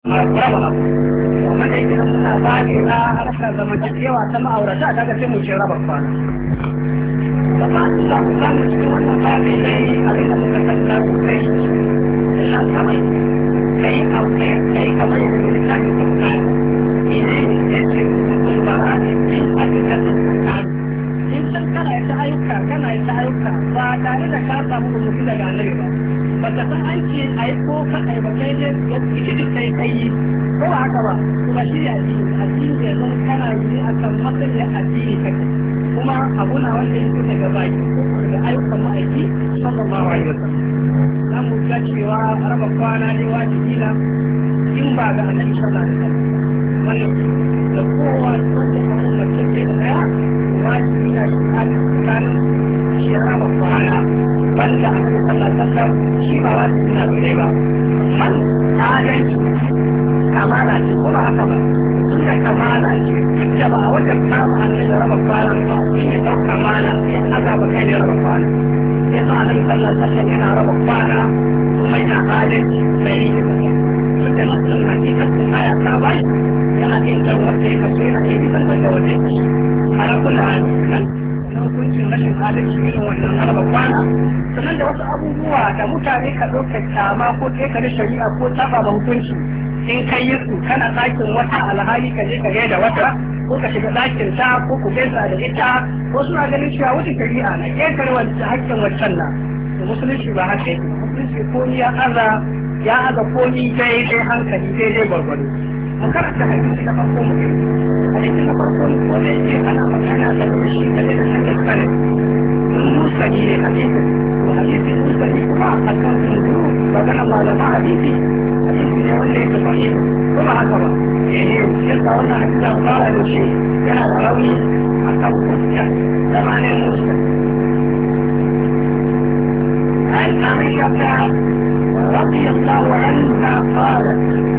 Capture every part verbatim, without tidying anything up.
raba wanda yake nan muna bani na harkar zamantakewa ta ma'aurata ta ga sai mu ce raba kwana da ba su samu samu cikin wannan bani dai abin da muka tattara ku kai da shan kamai kai aure kai kamar yadda ne ta yi kuka ne ne ce mutum ba a cikin abin da suka in san kana ita ayyuka kana ita ayyuka ba tare da ka samu rubutu daga annabi ba ba ka san aiki a yi ko ka aibakai ne ya ita duk kai kai ko ba haka ba kuma shi ne addini addini ya zama kana yi a kan matsayin addini kake kuma abu na wanda ya fita daga baki ko daga ayyukan ma'aiki sallallahu alaihi wasallam za mu ga cewa raba kwana ne wajibi na in ba ga annabi sallallahu alaihi wasallam wannan da kowa wanda ya samu mace ce da daya wajibi na shi a cikin shi raba kwana banda a cikin sallar shi ba wajibi na dole ba man adalci kamala ce ko ba haka ba tunda kamala ce da ba wanda kama an da raba kwana ba shi ne ɗan kamala ya aka ba kai ne raba kwana ya sa annabi sallar sallar yana raba kwana kuma yana adalci mai yi da kai tunda masu hakikar da aya ta bai yana yin da wanda ya kaso yana yi da wanda wanda ya ci a rakuna nan hukuncin rashin adalci irin wannan raba kwana sannan da wasu abubuwa da mutane ka ɗauka kyama ko ƙetare shari'a ko taɓa ba hukunci in kai yi su kana ɗakin wata alhali ka je ka gaida wata ko ka shiga ɗakin ta ko ku gaisa da ita ko suna ganin cewa wuce shari'a na ƙetare wancan hakkin wancan na da musulunci ba haka yake musulunci ko ni ya aza ya aza ko ni daidai hankali daidai gwargwado mun karanta hadisi na farko mu hadisi na farko mu ne ke ana magana da shi da da sanin sanin musa ne hadisi ko hadisi musa ne kuma a kan su magana malama hadisi hadisi ne wanda yake sahihi kuma haka ba eh sai ka wannan hadisi da fara da shi yana da rauni a kan hujja da manin musa ai kamar yadda رضي الله عنها قالت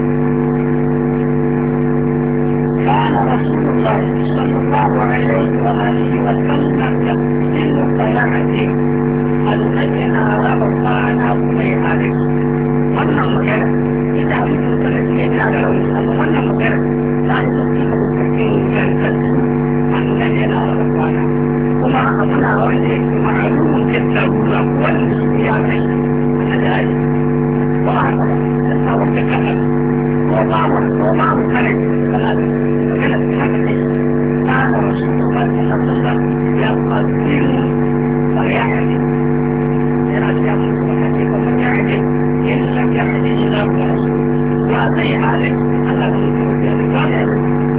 كان رسول الله صلى الله عليه وآله وسلم يقتل فيعدي الذين ربطانا بميعادك wannan magana ita abin da suka ce ina da rauni amma wannan magana ta yi sauki da bukakin gantattu wannan yana da kwana kuma abu na wanda ya kuma alumun tattarura wanda su ya kai a da aji ba haka ba da sabon da kanar ko babu ko babu kare kanar كان رسول الله صلى الله عليه وسلم يقدم ويعدل يرجع وكتب ويعدل إن لم يعدل إلا برسول وهذه حالة التي يقول بها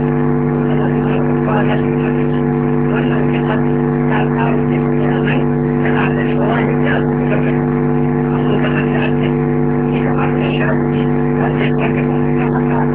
قال المحدث وأن الثقة تعتبر بمكانين كالعادة الشوائب تأخذ كفر أصوب أن تأتي إذا أردت شرطي أن تتكلم كما كان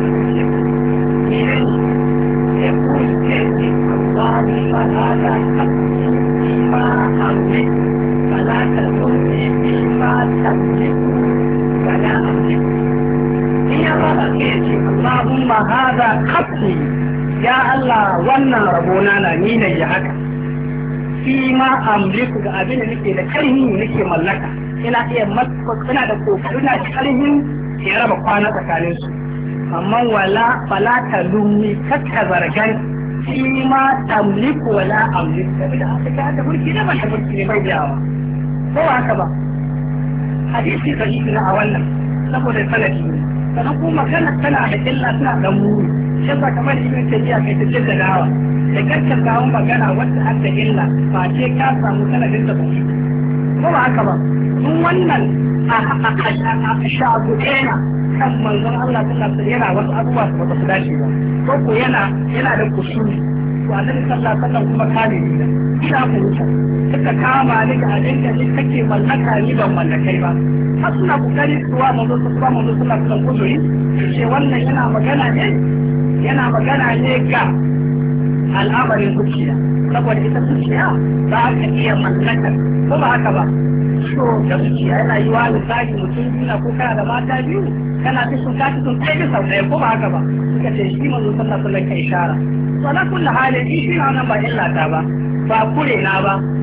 يقول كيف الله فهذا حقي فيما أملك فلا تلومني فيما تملك ولا أملك هي الله كيف اللهم هذا حقي يا الله وانا ربنا نين يحك فيما أملك أبين نكي لكره نكي ملكا ina iya matsaka ina da kokarin da karihin ya raba kwana tsakanin su amma wala fala talumni kakka zargan shi ma tamliku wala amliku saboda haka ka da mulki da ba da mulki ne bai yawa ko haka ba hadisi sahihi na a wannan saboda sanadi ne sannan kuma kana tana da illa tana da muni shi ba kamar ibn tabiya kai ta jidda dawa da kankan kawo magana wanda har da illa ba ce ka samu sanadin da bai ko ba haka ba mun wannan a shagu ɗaya kan manzon Allah sallallahu alaihi yana wasu abubuwa su ba su dace ba ko ko yana yana da kusuri to annabi sallallahu alaihi wasallam kuma kare ni da ina fahimta suka kama ni da abin da ni kake mallaka ni ban mallakai ba har suna kokari suwa manzo suwa manzo sallallahu alaihi wasallam kuzuri ce wannan yana magana ne yana magana ne ga al'amarin zuciya saboda ita zuciya za ka iya mallakar ko ba haka ba so da zuciya yana yi wa misali mutum biyu ko kana da mata biyu kana ta sun kaci sun kai bisa ɗaya ko ba haka ba suka ce shi manzo sallallahu alaihi wasallam kai ishara to ala kulli halin shi na nan ba illa ta ba ba kure na ba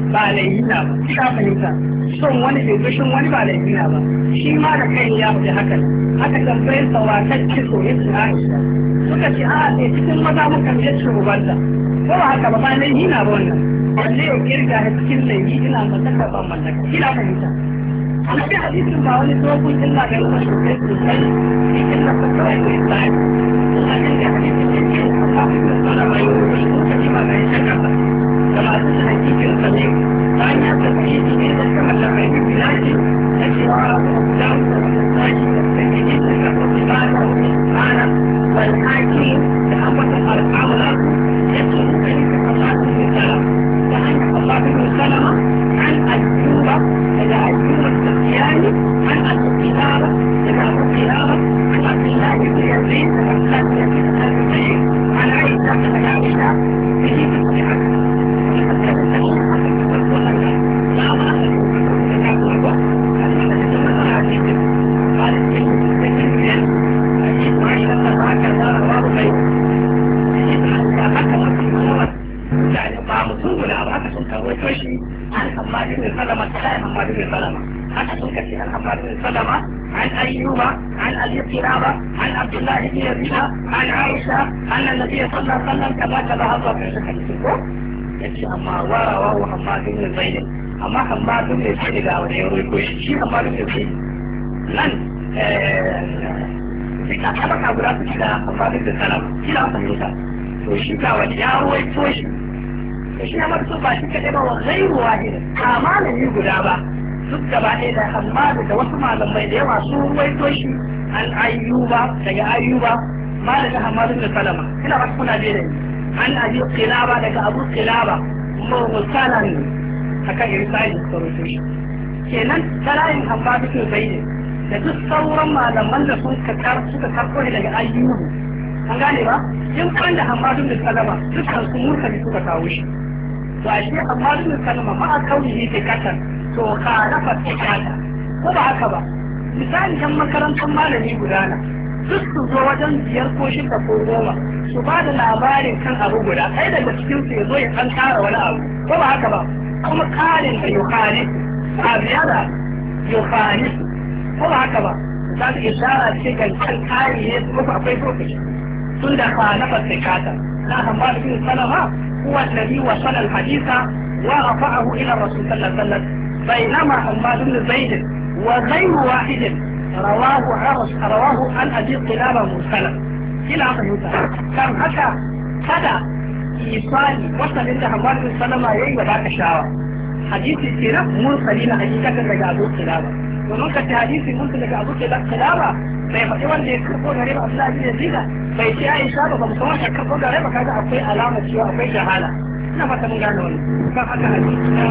ba laihina ba shi ka fahimta son wani bai gushin wani ba laihina ba shi ma da kai ya fi haka haka tambayar sawatacce so ya ce Aisha suka ce a ne cikin maza muka je ci rubanta ko ba haka ba ba laihina ba wannan balle ya kirga da cikin laihi ina mallaka ban mallaka ina fahimta amma da hadisin ba wani dogon illa ga ruwan sosai sosai cikin na kawai ko islam wannan da hadisin ne ke Allah ya tsara mai wani lokaci ba ga shakka ba da masu da hakikin sa ne bayan ya tafi ne da kuma da mai bilaji da cewa da da sai da sai ne da kuma ba da ana wal hakim da ambata al-amala yace kai ka Allah ya tsara da an Allah ya tsara عن أيوب إلى أيوب السفياني عن القلابة إلى أبو قلابة عن عبد الله بن يزيد عن خالد بن سعيد عن عائشة بن عائشة به تصبحت لا ما يعني ما مصوب ولا أبغى أسمع ويفشي عن حماد بن سلمة عن حماد بن سلمة عن أسمع عن حماد بن سلمة عن أيوب عن أبي قلابة عن عبد الله بن يزيد عن عائشة أن النبي صلى الله عليه وسلم كما كما الله في حديثه يجي أما ورواه حماد بن زيد أما حماد بن زيد قال يروي شيء حماد بن زيد لن إذا كتبت أبراز كذا حماد بن سلمة كذا فهمت وشيء كذا يروي توشي shi na marsu ba shi kaɗai ba wa zairu wahida a malami guda ba duk gaba ɗaya da hamadu da wasu malamai da yawa sun ruwaito shi an ayyuba daga ayyuba malamin hamadu da salama ina ba kuna da an abi qilaba daga abu qilaba mursalan akan irsali da ruwaito shi kenan salayin hamadu da zaid da duk sauran malaman da sun kakar suka karko ne daga ayyubu an gane ba in kan da hamadu da salama dukkan su mursali suka kawo shi to a shi amma duk kalma ma a kauni ne ke kasan to ka rafa ke kata ko ba haka ba misali kan makarantar malami gudana duk su zo wajen biyar ko shida ko goma su ba da labarin kan abu guda kai daga cikin su ya zo ya kan kara wani abu ko ba haka ba kuma karin da yohani a biya da yohani ko ba haka ba za ta ishara ce kan kan kari ne kuma akwai lokaci tun da ka nafa ke kata na amma da bin salama هو الذي وصل الحديث ورفعه إلى الرسول صلى الله عليه وسلم بينما حماد بن زيد وغير واحد رواه عرش رواه عن أبي قلابة مرسلا إلى أن ينتهى كان حتى هذا إيصالي وصل عند حماد بن سلمة يي وذاك الشاوى حديث السيرة مرسلين حقيقة لك أبو قلابة ومن كانت حديث مرسل لك أبو قلابة فيفتي wanda ya karɓo gare ba Abdullahi bin Yazid bai ce Aisha ba ba kuma ta karɓo gare ba kaga akwai alama cewa akwai jahala ina fata mun gane wannan kan haka hadisi na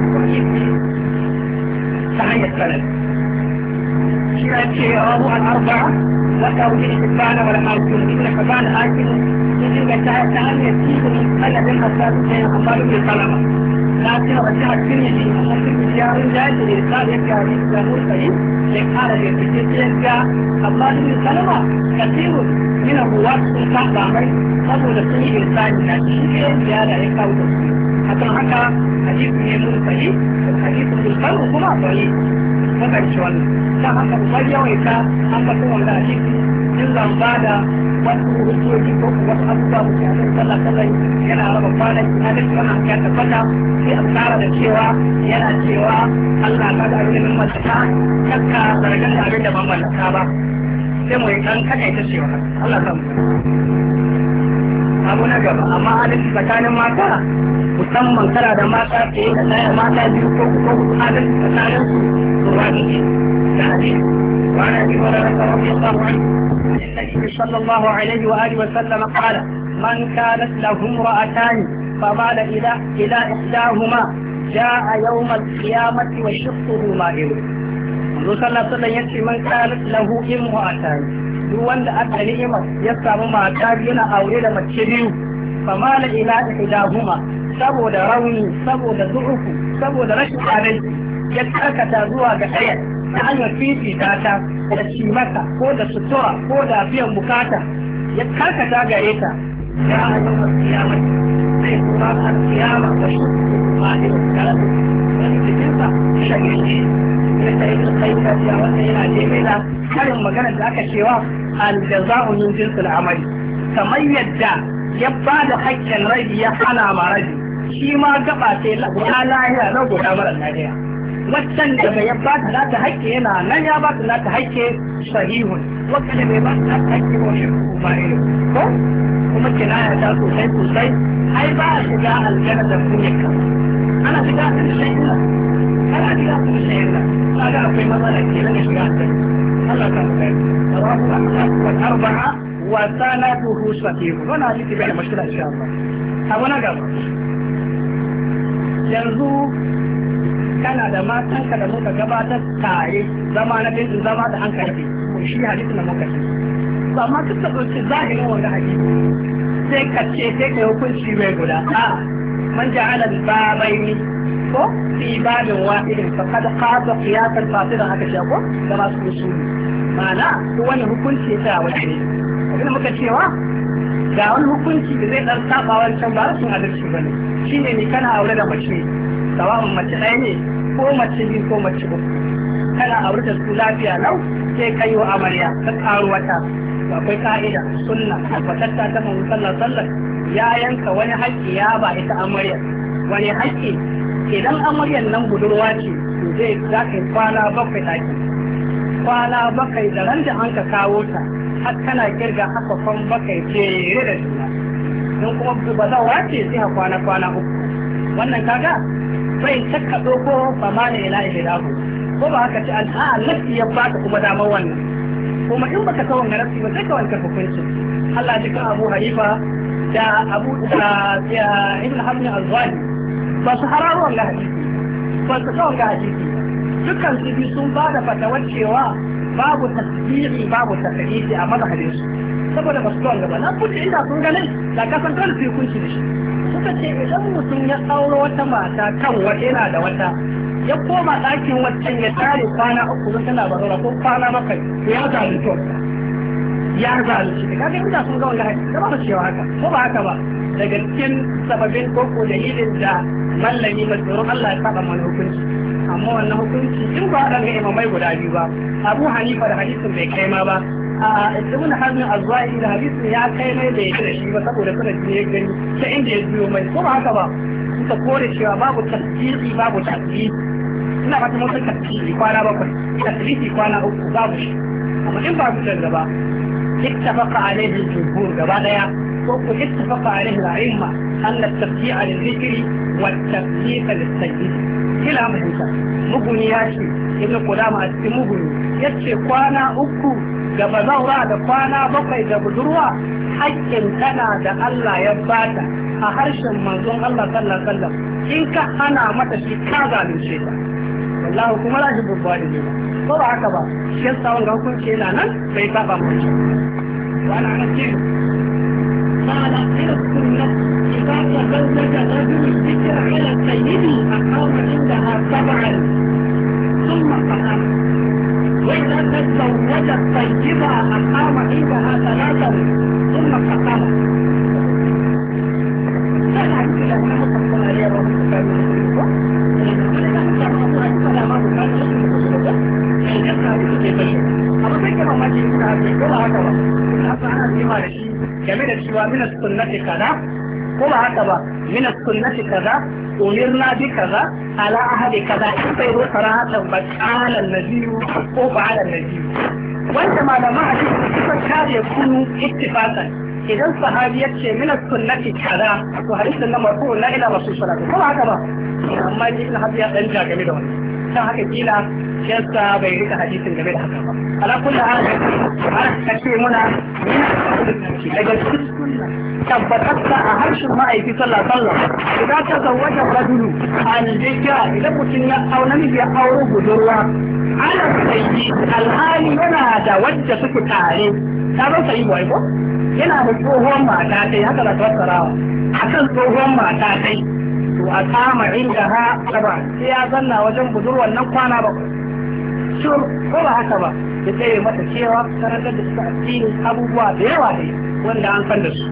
ta hanyar sanad shi ya ce rawu al-arba'a wa tawjih ibana wal hakim ibn Hibban hakim shi ga ta ta hanyar cikin sanadin hasan sai Muhammad bin Salama لكن رجع الترمذي الترمذي يا رجال الإرسال يرجع للإسلام الكريم يقال للكتاب يرجع الله بن سلمة كثير من الرواة سلطان بعمر قبل لسني إرسال الناس شيء زيادة يقال حتى حكى حديث يمون صحيح الحديث بالقلب هما ضعيف هذا الشوال كما كان ويكا أما كما لا حديث إلا بعد wasu hujjoji ko wasu abubuwa mutane sallah sallah yana raba kwanan hadisi wannan ya tabbata sai a tsara da cewa yana cewa Allah ka da abin da mallaka kakka zargan da abin da ban mallaka ba sai mu yi dan kada ita cewa Allah ka abu na gaba amma hadisi tsakanin mata musamman kana da mata fiye da ɗaya mata biyu ko ko hadisi tsakanin su to wani ne da hadisi وعن ابي هريره رضي الله عنه عن النبي صلى الله عليه واله وسلم قال من كانت له امرأتان فمال الى الى احداهما جاء يوم القيامه وشقه مائل. الرسول صلى الله عليه وسلم يقول من كانت له امرأتان duk wanda aka ni'ima ya samu mata biyu na aure da mace biyu famala ila ihdahuma saboda rauni saboda du'ufu saboda rashin adalci ya karkata zuwa ga ɗaya ta hanyar fifita ta da cimaka ko da sutura ko da biyan bukata ya karkata gare ta ya ayyuka kiyama sai kuma al kiyama ta shuku ma da karatu wani cikin sa shagiri ne sai da kai da ya wanda yana daidai da karin magana da aka cewa al jaza'u min jinsil amali kamar yadda ya ba da haƙƙin rabi ya hana ma rabi shi ma gaba ce guda lahiya na guda mara lahiya waccan da bai ba ta nata haƙƙi yana nan ya ba ta nata haƙƙi sahihun wacce da bai ba ta nata haƙƙi ko shi kuma irin ko kuma kinaya ta sosai sosai ai ba a shiga aljanna da kunyaka ana shiga kan shayina ana shiga kan shayina kaga akwai matsala ke nan shiga aljanna Allah ta kai rabu al arba'a wa sanatuhu sahih wannan hadisi bai da mashkila insha Allah abu na gaba yanzu kana da matanka da muka gabatar tare zama na bin zama da an karfe ko shi hadisi na muka ce to amma duk da ɗauki zahirin wanda hadisi sai ka ce sai ka hukunci mai guda a man ja'ala babaini ko fi babin wahidin fa kad qata qiyasan fasidan haka ce ko da masu usuli ma'ana to wani hukunci ta wace ne abin muka cewa ga wani hukunci da zai dan saba wancan ba rashin adalci bane shine ni kana aure da mace sawa'un mace ɗaya ne ko mace biyu ko mace uku kana aure da su lafiya lau sai ka yi wa amarya ka ƙaro wata akwai ka'ida sunna tabbatatta ta manzo sallallahu alaihi ya yanka wani haƙƙi ya ba ita amarya wani haƙƙi idan amaryan nan budurwa ce to zai za ka yi kwana bakwai ɗaki kwana bakwai da ran da an ka kawo ta har kana kirga haka kwan bakwai jere da juna in kuma ba za wace sai ha kwana kwana uku wannan kaga bai takka doko ba ma ne ila ilahu ko ba haka ce al'a lafi ya baka kuma damar wannan kuma in baka kawo ga nafsi ba sai ka wanka hukunci Allah ji kan Abu Hanifa da Abu da Ibn Hazm al-Zahiri ba su hararo Allah hadisi ba su kawo ga hadisi dukkan su bi sun ba da fatawar cewa babu tasbihi babu tasbihi a mazhabin su saboda ba su kawo gaba na kuce inda sun gane da kasan kan su hukunci da shi suka ce idan mutum ya auro wata mata kan wata yana da wata ya koma ɗakin waccan ya tare kwana uku don tana barora ko kwana bakwai to ya zalunci wata ya zalunci da kaga inda sun ga wanda haƙi da ba su cewa haka ko ba haka ba daga cikin sababin koko dalilin da mallami mai tsoron Allah ya saba mana hukunci amma wannan hukunci in ba a ga imamai guda biyu ba Abu Hanifa da hadisin bai kai ma ba a ibn Hazm al-Zahiri da hadisin ya kai mai da yake da shi ba saboda sanadi ya gani ta inda ya biyo mai ko ba haka ba suka kore cewa babu tasiri babu tasiri ina fata mun san tasiri kwana bakwai tasiri kwana uku babu shi amma in ba su da gaba ittafaqa alaihi al-jumhur gaba daya ko ku ittafaqa alaihi al-a'imma an at-tafsi'a lil-dhikri wa at-tafsiqa lis-sajdi kila mahimta muguni ya ce ibn Qudama a cikin muguni yace kwana uku ga bazaura da kwana bakwai ga budurwa haƙƙin tana da Allah ya bata a harshen manzon Allah sallallahu alaihi wasallam in ka hana mata shi ka zalunce ta wallahi kuma la shi babba da ne ko ba haka ba shi yasa wanga hukunci yana nan bai saba mu wala nace qala ila sunnah idza tazawwaja rajul dhikra ala sayyidi aqama indaha sab'an thumma qala وإذا تزوج الطيبة أقام عندها ثلاثا ثم قام فلا يمكن أن نحط عليه رب من السنة كذا قل هكذا من السنة كذا أمرنا بكذا على أهل كذا يصير صراحة فعل النبي وفعل النبي وعندما لما أجد كان يكون اتفاقا إذا الصحابي يكشي من السنة كذا وحديث أنه مرفوع لا إلى رسول صلى الله عليه وسلم هكذا أما يجب أن هذا ينجا جميلون هكذا كيلا شيسا بيريك حديث جميل هكذا على كل حال أنا أكشي منا من السنة tabbatatta a harshen ma'aiki sallallahu alaihi wasallam idan ta zawaja rajulu al-jika idan mutum ya aure namiji ya aure budurwa ala sayyi alhali yana da wacce suke tare ta zo sai boy ko yana da tsohon mata tai haka da fassarawa akan tsohon mata tai to a kama inda ha saba sai ya zanna wajen budurwan nan kwana bakwai shur ko ba haka ba ya tsaye mata cewa karantar da suka addini abubuwa da yawa ne wanda an san da su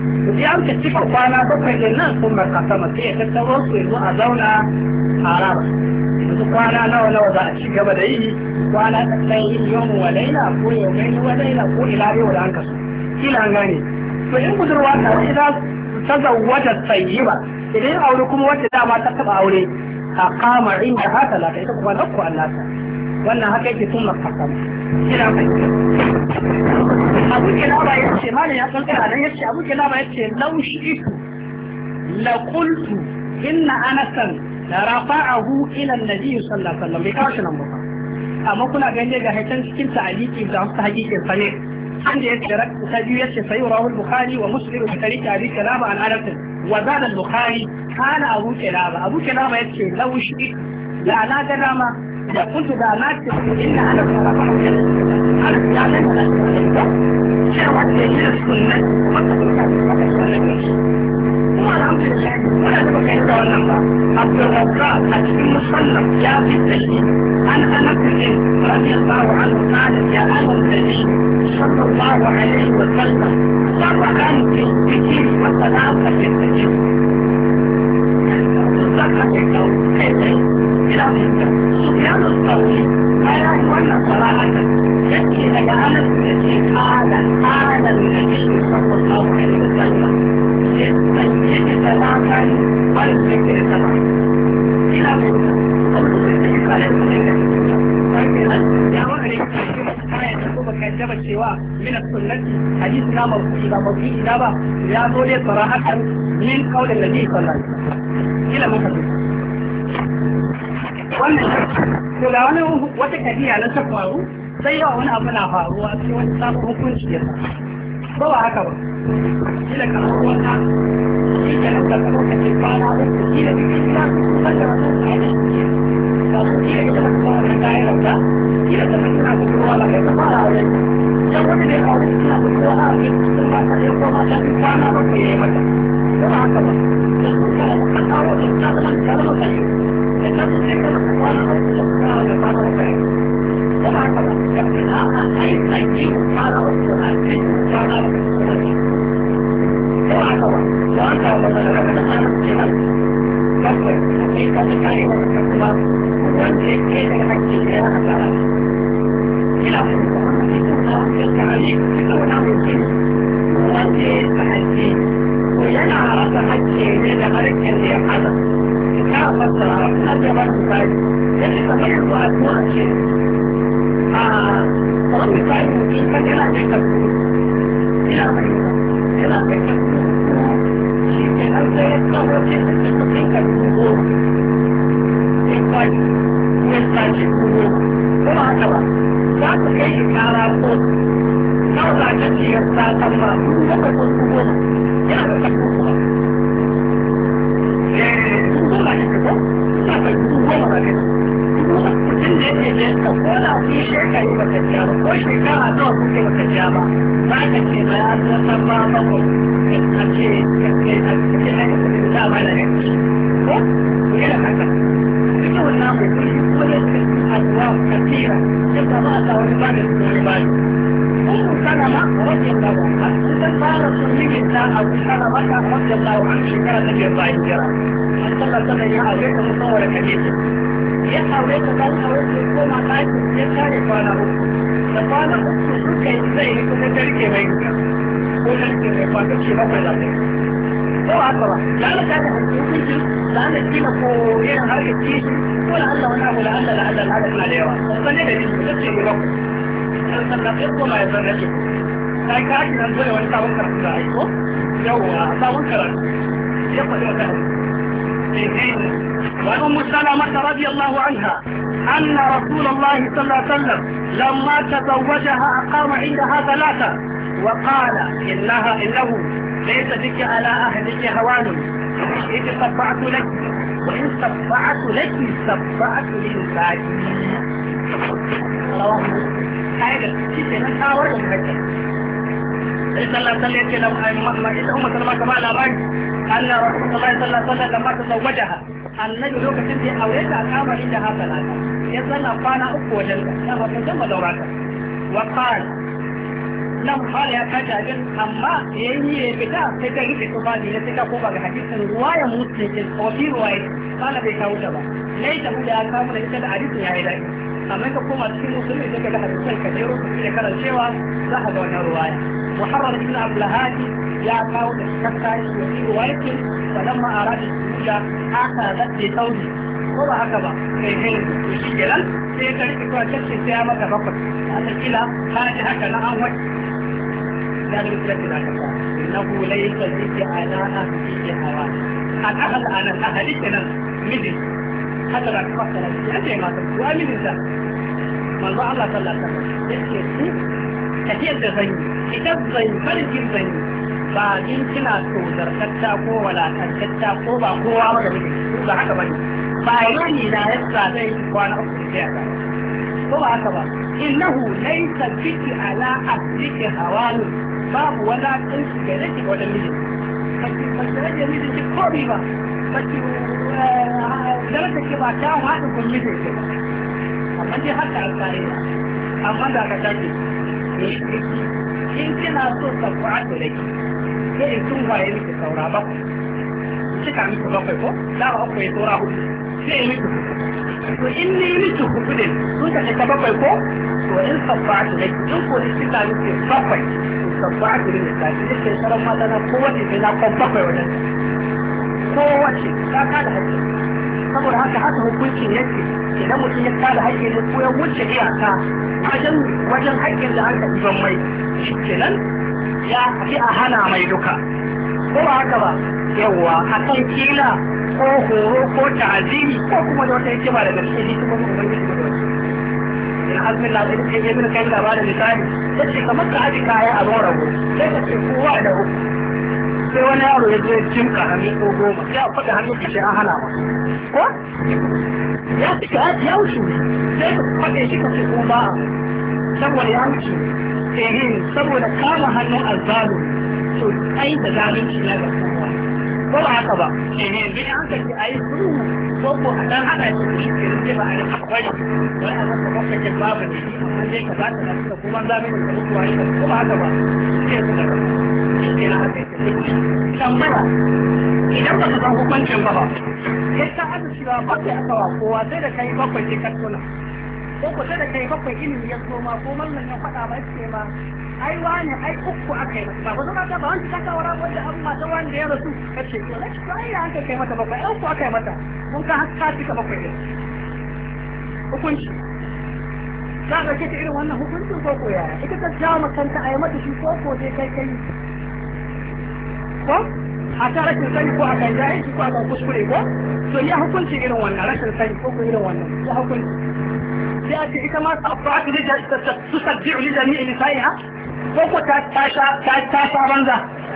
to sai an ka cika kwana bakwai din nan sun barka sama sai ya tattaro su yanzu a zauna a raba yanzu kwana nawa nawa za a ci gaba da yi kwana ɗan yin yawon wa laila ko yau mai wa laila ko ila yau da an kasu kila an gane to in budurwa ta idan ta zawwata sayyiba idan aure kuma wacce dama ta taba aure a kama inda haka la ita kuma dakku Allah ta wannan haka yake sun makasam kila mai Abu Kilaba yace mallan ya san kana nan yace Abu Kilaba yace law shi'tu la qultu inna anasan rafa'ahu ila an-nabi sallallahu alaihi wasallam bai kawo shi nan ba amma kuna ganye ga haitan cikin ta'aliki da wasu hakikin sa ne عندي يذكر سجل يشي سيراه البخاري ومسلم بطريق أبي كلابة عن أنس وزاد البخاري كان أبو كلابة أبو كلابة يشي لو شئت لا لا دراما قلت ذا ما تقول إن أنا رفعه أنا يعني أنا شرعت لي السنة وما الحمد لله ولا تبقى يدعو النمبر عبد الرزاق حجم المصنف يا في التشهيد أن أنس رضي الله عنه قال يا أهل النبي صلى الله عليه وسلم صرحا في الذكر وصلاة في الذكر صرحا في إلى سفيان الثوري قال وأن صلاة يأتي لك أنس الذي قال قال النبي صلى الله عليه وسلم للسيد ثلاثا والذكر ثلاثا إلى مدة قلت بالذكر قال كذب السواء من السنة حديثنا مرفوع إلى مرفوع إجابة يا دولي صراحة من قول النبي صلى الله عليه وسلم إلى مكتب wannan to da wani wata kadiya na ta faru sai yawa wani abu na faruwa sai wani sabon hukunci ya sa ba haka ba shi da kamar wata shi da nan da lokaci kwana uku shi da bikin gida sun da wasu kayan shi ba su shi da ita da kuma wani kayan rauta shi da tafi suna kusurwa ba kai ta fara aure yan wani da ya aure suna kusurwa a kai sun ba ta ɗaya koma ta fi kwana bakwai ya yi mata ba haka ba da su kana da kan kawo da ta zama ta zama kayo da ta su sai kana da kwana bakwai da su kawo da kwana bakwai ba haka ba da fita a kai aiki kwana bakwai a kai kwana bakwai وأنت ومن لك تسامح كذا كفر حقيقة تكاري وتكفر وأنت كيف تحكي فيها مثلا إلى في التعليق تكون عمل كذا وأنت تحكي وينا عرفت حكي إذا ملك اللي حدث كتاب فترة نبي برضو كاي يلي سمعت وأسماء شيء ربي كاي ممكن فكرة تكفر إلى مريضة إلى تكفر أنت يتطور في تستطيع الوضوء يحتاج يحتاج الوضوء وما هكذا لا تكيف على الوضوء لو لا تجي يستطيع الله يحتاج الوضوء يحتاج الوضوء الوضوء لا يحتاج لا الوضوء ولا يحتاج mutum da yake da yadda ko da fi shekari ba ka jiya ba ko shekara nawa kuke ba ka jiya ba za ka ce ba ya zo san ba bakwai a ce a ce a ce a ce da ba da yanki ko ku yi da haka duka wannan mai kuri ko da ke abuwa kafira yadda ba a sa wani ba da su wani ba ne kun sana ma rabin da ba a sun fara sun yi ta abu sana maka rabin da ba a shekara ta biyar bayan jira an tallata da ya aure ka musamman da kaje ya aure ka kan aure ka koma ɗaki ya kare kwana uku da kwana uku suka yi zai yi kuma tarke mai gida ko tarke mai kwana ce bakwai da kai ko haka ba lalata da hukunci lalata kila ko irin harkar kishi ko da Allah wani abu da Allah da Allah da na da yawa san ne da ni da ce mai bakwai dan sannan sai koma ya san nake kai ka ki nan dole wani sabon karatu da ai ko yawa sabon karatu ya faɗi wata وأم سلمة رضي الله عنها أن رسول الله صلى الله عليه وسلم لما تزوجها أقام عندها ثلاثة وقال إنها إنه ليس بك على أهلك هوان إن صبعت لك وإن صبعت لك صبعت للباقي هذا شيء من أول المكان إذا الله صلى الله عليه وسلم إذا أم سلمة كما لا رأي أن رسول الله صلى الله عليه وسلم لما تزوجها annabi lokacin da ya aure ta kama inda haka lata ya zanna kwana uku wajen ta ya ba ta zama daurata wa qala nan fara ya kaji abin amma yayin yi ya fita sai ta rike tufafi ne sai ta koma ga hadisin ruwayan muslim ko fi ruwaya kana bai kawo ta ba lai ta da ya kawo da ita da hadisin ya yi daɗi amma ka koma cikin musulmi sai ka ga hadisin ka jero ka da karancewa za ka ga wannan ruwaya muharrar ibn abdul hadi ya kawo da shakka shi fi ruwayatin falamma arada sujuda aka zadde saudi ko ba haka ba kai kai shi kenan sai ka rike ko kace sai ya maka bakwai haka kila ka ji haka na an wani ya da mutum da ka innahu laysa zikra ala ahli hawa an ahal ana ahli kenan miji haka da ka fara ya ce ma ko aminin da manzo Allah sallallahu alaihi wasallam yake shi tafiyar da zanyi idan zai farkin zanyi ba din kina so zartatta ko walakantacca ko ba kowa ba da miji ba haka bane ba yani na yasa zai kwana uku da ya ko ba haka ba innahu laysa fiki ala asliki hawanu babu wala tsinci da nake wajen miji kace kace rage miji ki ko ba kace daraja ke ba ta hadu kun miji ke ba amma dai haka alƙari amma da ka tace in kina so ka fa'ata da ki sai in tun waye miki saura ba cika miki bakwai ko da ba akwai saura hudu sai in miki to in ne miki hudu din sun ka cika bakwai ko to in sabbatu da in ko ni cika miki bakwai to sabbatu ne da shi ne sauran mata na kowace sai na kon bakwai wajen kowace ta kada haƙƙi saboda haka haka hukuncin yake idan mutum ya kada haƙƙi ne ko ya wuce iyaka wajen wajen haƙƙin da aka ɗiban mai shi kenan ya fi a hana mai duka ko ba haka ba yawwa a kan kila ko horo ko ta'aziri ko kuma da wata hikima daga cikin hikimomin ubangiji da wasu in azumin labarai da ya bin kai labarin misali ya ce kamar ka aji kaya a zuwa rago sai ka ce kowa da uku sai wani yaro ya zo ya cimka hannu ko goma sai a faɗi hannu ki ce an hana ma ko ya fi ka ya wuce sai ka faɗe shi ka ce ko ba saboda ya wuce ehin saboda kama hannun azzalu to ai da zalunci na ga kowa ko ba haka ba ehin bin an kace ai su ko ko a dan hada shi shi ke rike ba a yi kwari wai a maka maka ke babu ne amma dai ka zata da ka kuma zalunci da mutuwa ne ko ba haka ba sai ku da shi na haka ke tambaya idan ba ka san hukuncin ba ba sai ka hada shi ba ba sai aka wa kowa sai da kai bakwai ke kattuna ko ku da kai bakwai ilimi ya zo ma ko mallan ya faɗa ba ce ma ai wani ai uku aka yi ba ba zama ta ba wani ta kawara wanda an mata wanda ya rasu kace to ne ko ai an kai mata bakwai ai uku aka yi mata mun ka haka cika bakwai ne hukunci za ka ce irin wannan hukuncin ko ko yaya ita ta jawo makanta a yi mata shi ko ko dai kai kai ko a ta rashin sani ko a kan jahilci ko a kan kuskure ko to ya hukunci irin wannan rashin sani ko ko irin wannan ya hukunci تأتي كما أفراد تسجع لجميع نسائها فوق تاشا تاشا بنزا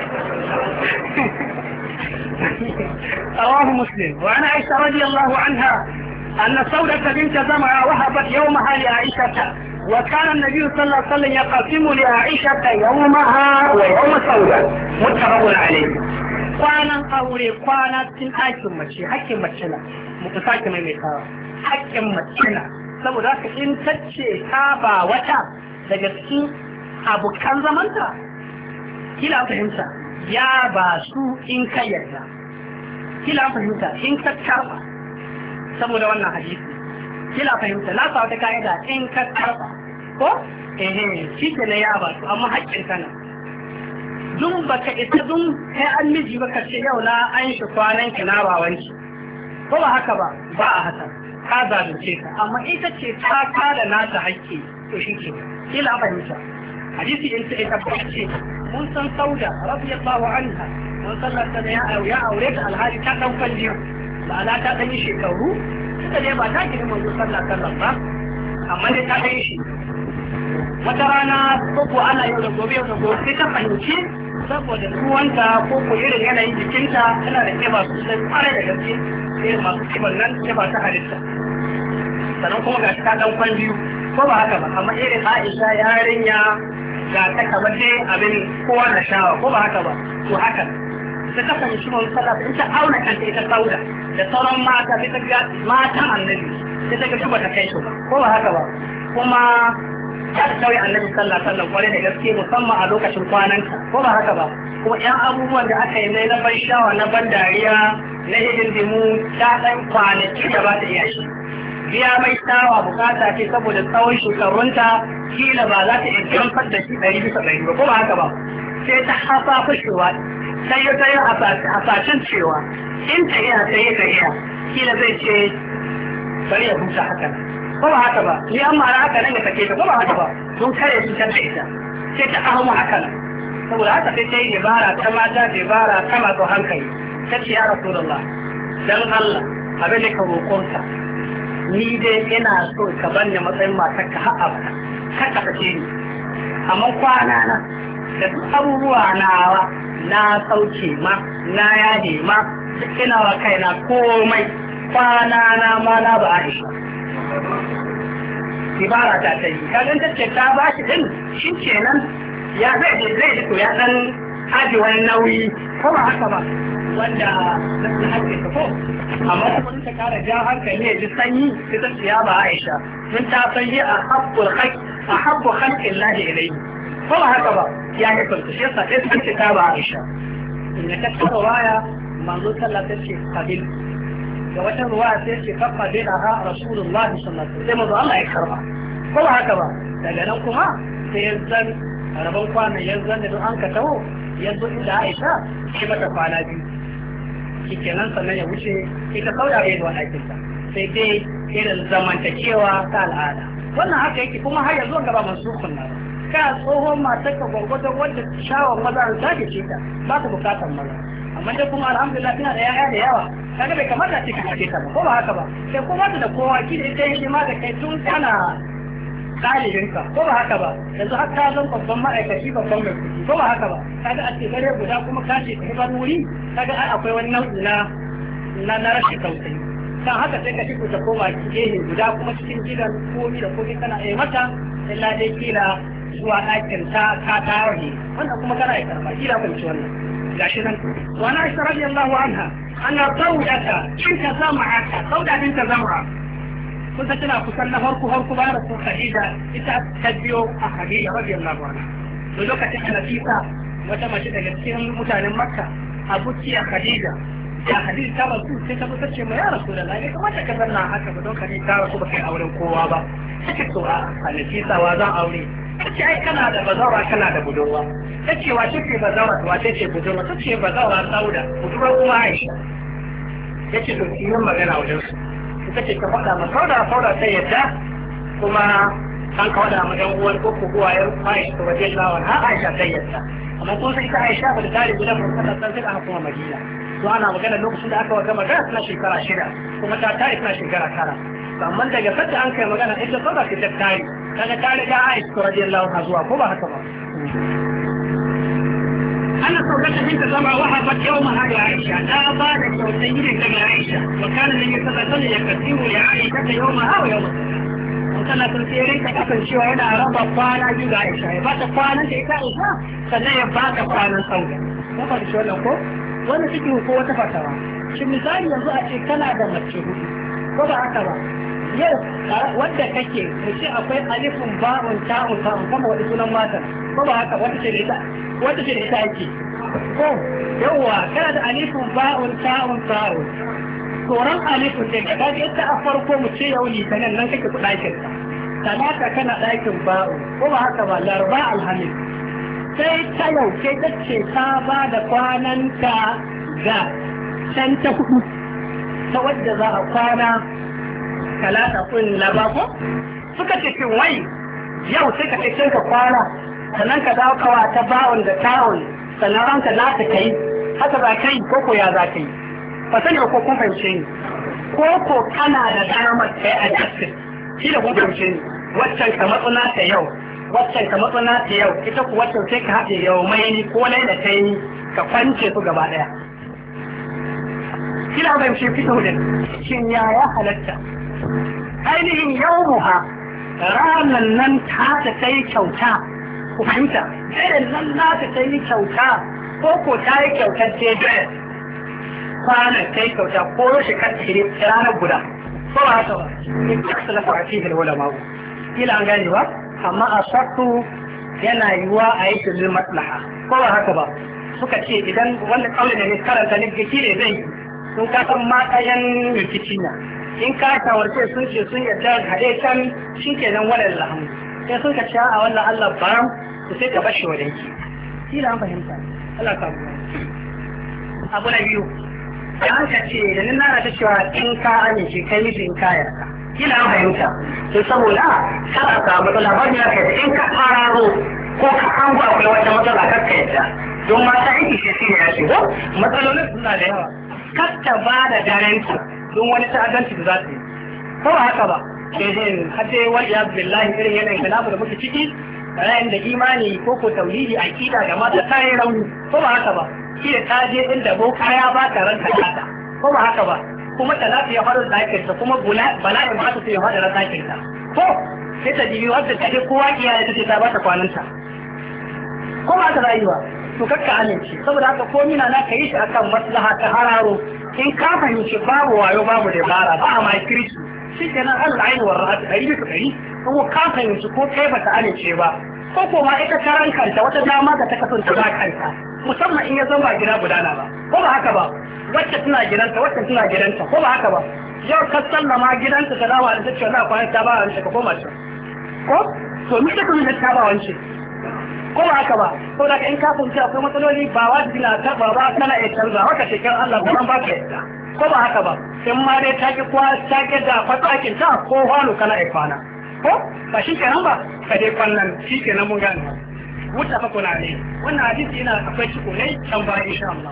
رواه مسلم وعن عائشة رضي الله عنها أن سودة بنت زمعة وهبت يومها لعائشة وكان النبي صلى الله عليه وسلم يقسم لعائشة يومها ويوم سودة متفق عليه kwanan aure kwana cikin aikin mace hakkin mace na muka sake maimaitawa hakkin mace na saboda haka in tace ta ba wata daga cikin abokan zamanta kila fahimta ya ba su in ka yarda kila fahimta in ka karba saboda wannan hadisi kila fahimta na sa wata kaida in ka karba ko eh shi ne ya ba su amma haƙƙin kana dun baka isa dun kai an miji baka ce yau na an shi kwanan ki na bawanki ko ba haka ba ba a haka ka zalunce ka amma ita ce ta kada nata haƙƙi to shi ke kila fahimta hadisi in sai ta bace mun san sauda radiyallahu anha mun sallata da ya ya aure ta alhali ta dan kwalliya ma'ana ta dan yi shekaru ita dai ba ta gina manzo sallallahu alaihi wasallam ba amma dai ta dan shi wata rana ko ana yau da gobe yau da gobe sai ta fahimci saboda ruwanta ko ko irin yanayin jikinta tana da kiba sosai kwarai da gaske irin masu kiban nan kiba ta halitta sannan kuma ga ta dan kwan biyu ko ba haka ba amma irin Aisha yarinya ga ta kamar dai abin kowa na shawa ko ba haka ba to haka ta kasance shi mun sallah in ta auna kanta ita sauda da sauran mata sai ta ga matan annabi sai ta ga ba ta kai su ba ko ba haka ba kuma ya sauya annabi sallallahu alaihi wasallam kwarai da gaske musamman a lokacin kwananta ko ba haka ba kuma yan abubuwan da aka yi mai na ban shawa na ban dariya na hidindimu ta ɗan kwanaki da ba ta iya shi biya mai shawa bukata ce saboda tsawon shekarunta kila ba za ta iya jamfar da shi ɗari bisa ɗari ba ko ba haka ba sai ta hafa fashewa sai ya sai hasashen cewa in ta iya sai ya ta iya kila zai ce bari ya huta haka ko ba haka ba ni an mara haka nan da take ta ko ba haka ba don kare su ta ita sai ta ahmu haka saboda haka sai ta yi dabara ta mata dabara ta masu hankali ta ce ya rasulullah dan Allah abin da ka roƙonka ni dai ina so ka banne matsayin matar ka har abada ka ka ce ni amma kwana na da duk abubuwa nawa na sauke ma na yade ma ina wa kaina komai kwana na ma na ba Aisha ibara ta ta yi kagan ta ce ta ba shi din shi kenan ya zai je zai ji to ya dan haji wani nauyi ko ba haka ba wanda na haƙe ta ko amma kuma ta kara ja hankali ya ji sanyi sai ta ciya ba Aisha mun ta san yi a habbul haqq a habbu khalqillahi ilayhi ko ba haka ba ya yi farko shi yasa sai ta ce ta ba Aisha inda ta kawo waya manzo sallallahu alaihi wasallam kabil ga wata ruwa sai ce kafa dina ha Rasulullah sallallahu alaihi wasallam sai manzo Allah ya karba ko ba haka ba daga nan kuma sai ya zan rabon kwana ya zan da an ka taho yanzu inda Aisha sai mata kwana biyu shikenan sannan ya wuce ita sauya bai zuwa ɗakinta sai dai irin zamantakewa ta al'ada wannan haka yake kuma har yanzu gaba mansukun na ba ka tsohon matar ka gwargwadon wanda shawar maza an sake ce ta ba ta bukatar maza amma dai kuma alhamdulillah tana da yaya da yawa kaga bai kamata ce ka ce ta ba ko ba haka ba sai kuma ta da kowa ki da ita hidima da kai tun kana ɗalibinka ko ba haka ba yanzu har ka zan babban ma'aikaci babban mai kuɗi ko ba haka ba kaga a ce gare guda kuma ka ce ta ban wuri kaga ai akwai wani nau'i na na na rashin tausayi kan haka sai ka fito ta koma gehe guda kuma cikin gidan komi da komi kana yi mata illa dai kila zuwa ɗakin ta ka tawaye wannan kuma kana yi karɓa kila fahimci wannan gashi nan wa na aisha radiyallahu anha anna zawjata kinta zama'ata sauda binta zam'a kun tana kusan na farko farko ba da sun Khadija ita ta biyo a Khadija radiyallahu anha to lokacin da Nafisa wata mace daga cikin mutanen Makka abuciya Khadija ya Khadija ta rasu sai ta ta ce mai ya Rasulullahi ne kuma ta kazanna haka ba don Khadija ta rasu ba kai auren kowa ba take to a Nafisa wa zan aure tace ai kana da bazawara kana da budurwa tace wa ce bazawara wa ce budurwa tace bazawara Sauda budurwa kuma Aisha yace to kin magana wajen su take ka faɗa ma sauda sauda sai yadda kuma an ka faɗa ma ɗan uwan ko ko uwayen Aisha wajen lawan har Aisha sai yadda amma kun san ita Aisha ba da tare guda mun kada san sai aka kuma Madina to ana magana lokacin da aka waga magana tana shekara shida kuma ta tare tana shekara tara amma daga sadda an kai magana ita sauda ta ta tare kaga ta riga Aisha radiyallahu anha zuwa ko ba haka ba أنا صوتها بنت زمع وهبت يومها لعائشة لا بعد التوسيين كما عائشة وكان النبي صلى الله عليه وسلم يقدم لعائشة يومها ويوم السلام وكان تنسيرين تكفل شوى هنا ربا فانا جود عائشة يبات فانا تيتا عائشة سنة يبات فانا سودا وقال شوى لكم وانا تجيه قوة فترة شو مثال ينزع شيء كان عدم الشهود وضع كذا yau wadda kake mu ce akwai alifun ba'un ta'un ta'un kama wadda sunan matan ko ba haka wata ce da ita wata ce da ita ake ko yawa kana da alifun ba'un ta'un ta'un tsoron alifun da ka ga ita a farko mu ce yau litinin nan kake ku ɗakin ka talata kana ɗakin ba'un ko ba haka ba larba alhamis sai ta yau sai ta ce ta ba da kwananta ga can ta hudu ta wadda za a kwana talata kun laba ko suka ce kin wai yau sai ka ce ka kwana sannan ka dawo kawa ta bawon da tawon sannan ranka na ta kai haka za ka yi ko ko ya za ka yi ba sani ba ko kun fahimce ni ko ko kana da damar kai a justice shi da kun fahimce ni waccan ka matsuna ta yau waccan ka matsuna ta yau ita ku waccan sai ka haɗe yau mai ni ko lai da ta yi ka kwance su gaba ɗaya kina fahimce fito da shin ya ya halatta ainihin yawmuha ranar nan ta ta kai kyauta ku fahimta irin nan na ta ta yi kyauta ko ko ta yi kyautar daidai kwanan ta yi kyauta ko yaushe kan tsiri ranar guda ko ba haka ba in ta kasa lafa a cikin wala magu ila an gane ba amma a shakku yana yiwa a yi tilin maslaha ko ba haka ba suka ce idan wanda kaulin ne karanta ne gaki ne zai sun ka san matayen rikici na in ka shawarce sun ce sun yadda haɗe can shi ke nan wadda lahamu sai sun ka ce a wannan Allah baram su sai ka bashi wadanki shi da an fahimta Allah ka abu na biyu da an ka ce da nan na ta cewa in ka amince kai miji in ka yarda kila an fahimta to saboda kada ka matsala ba ne ka in ka hararo ko ka hango akwai wata matsala kakka yadda don mata aiki shi shi ne ya shigo matsalolin suna da yawa kakka ba da garanta don wani ta'addanci da za ta yi ko ba haka ba sai dai hadde wa ya billahi irin yanayin da namu da muke ciki rayin da imani ko ko tauhidi aqida da mata ta yi rauni ko ba haka ba shi da ta je inda boka ya ba ta ranka ta ko ba haka ba kuma ta lafiya fara ɗakin ta kuma bala'in ba ta sai fara ran ɗakin ta ko sai ta jibi wadda ta je kowa iyaye ta ce ta ba ta kwananta ko ba ta rayuwa to kakka amince saboda haka ko mina na kai shi akan maslaha ta hararo in ka fahimci babu wayo babu dabara ba ma kirki shikenan Allah ayi wa ra'at dari bisa dari ko ka fahimci ko kai bata amince ba ko ko ma ita karan kanta wata dama da ta kasance ba kanta musamman in ya zama gida gudana ba ko ba haka ba wacce tana gidanta wacce tana gidanta ko ba haka ba yau ka sallama gidanta ta dawo da tace na kwana ta ba an ka koma ta ko to mi take min ta ba wance ko ba haka ba to da in ka fahimci akwai matsaloli ba wajibi na ta ba ba kana iya canza haka cikin Allah ba ba ka yadda ko ba haka ba in ma dai ta ki kwa ta ki da fatsakin ta ko halo kana iya kwana ko ba shi kenan ba ka dai kwannan shi kenan mun gane wuta fa kuna ne wannan hadisi ina akwai ciko ne can ba insha Allah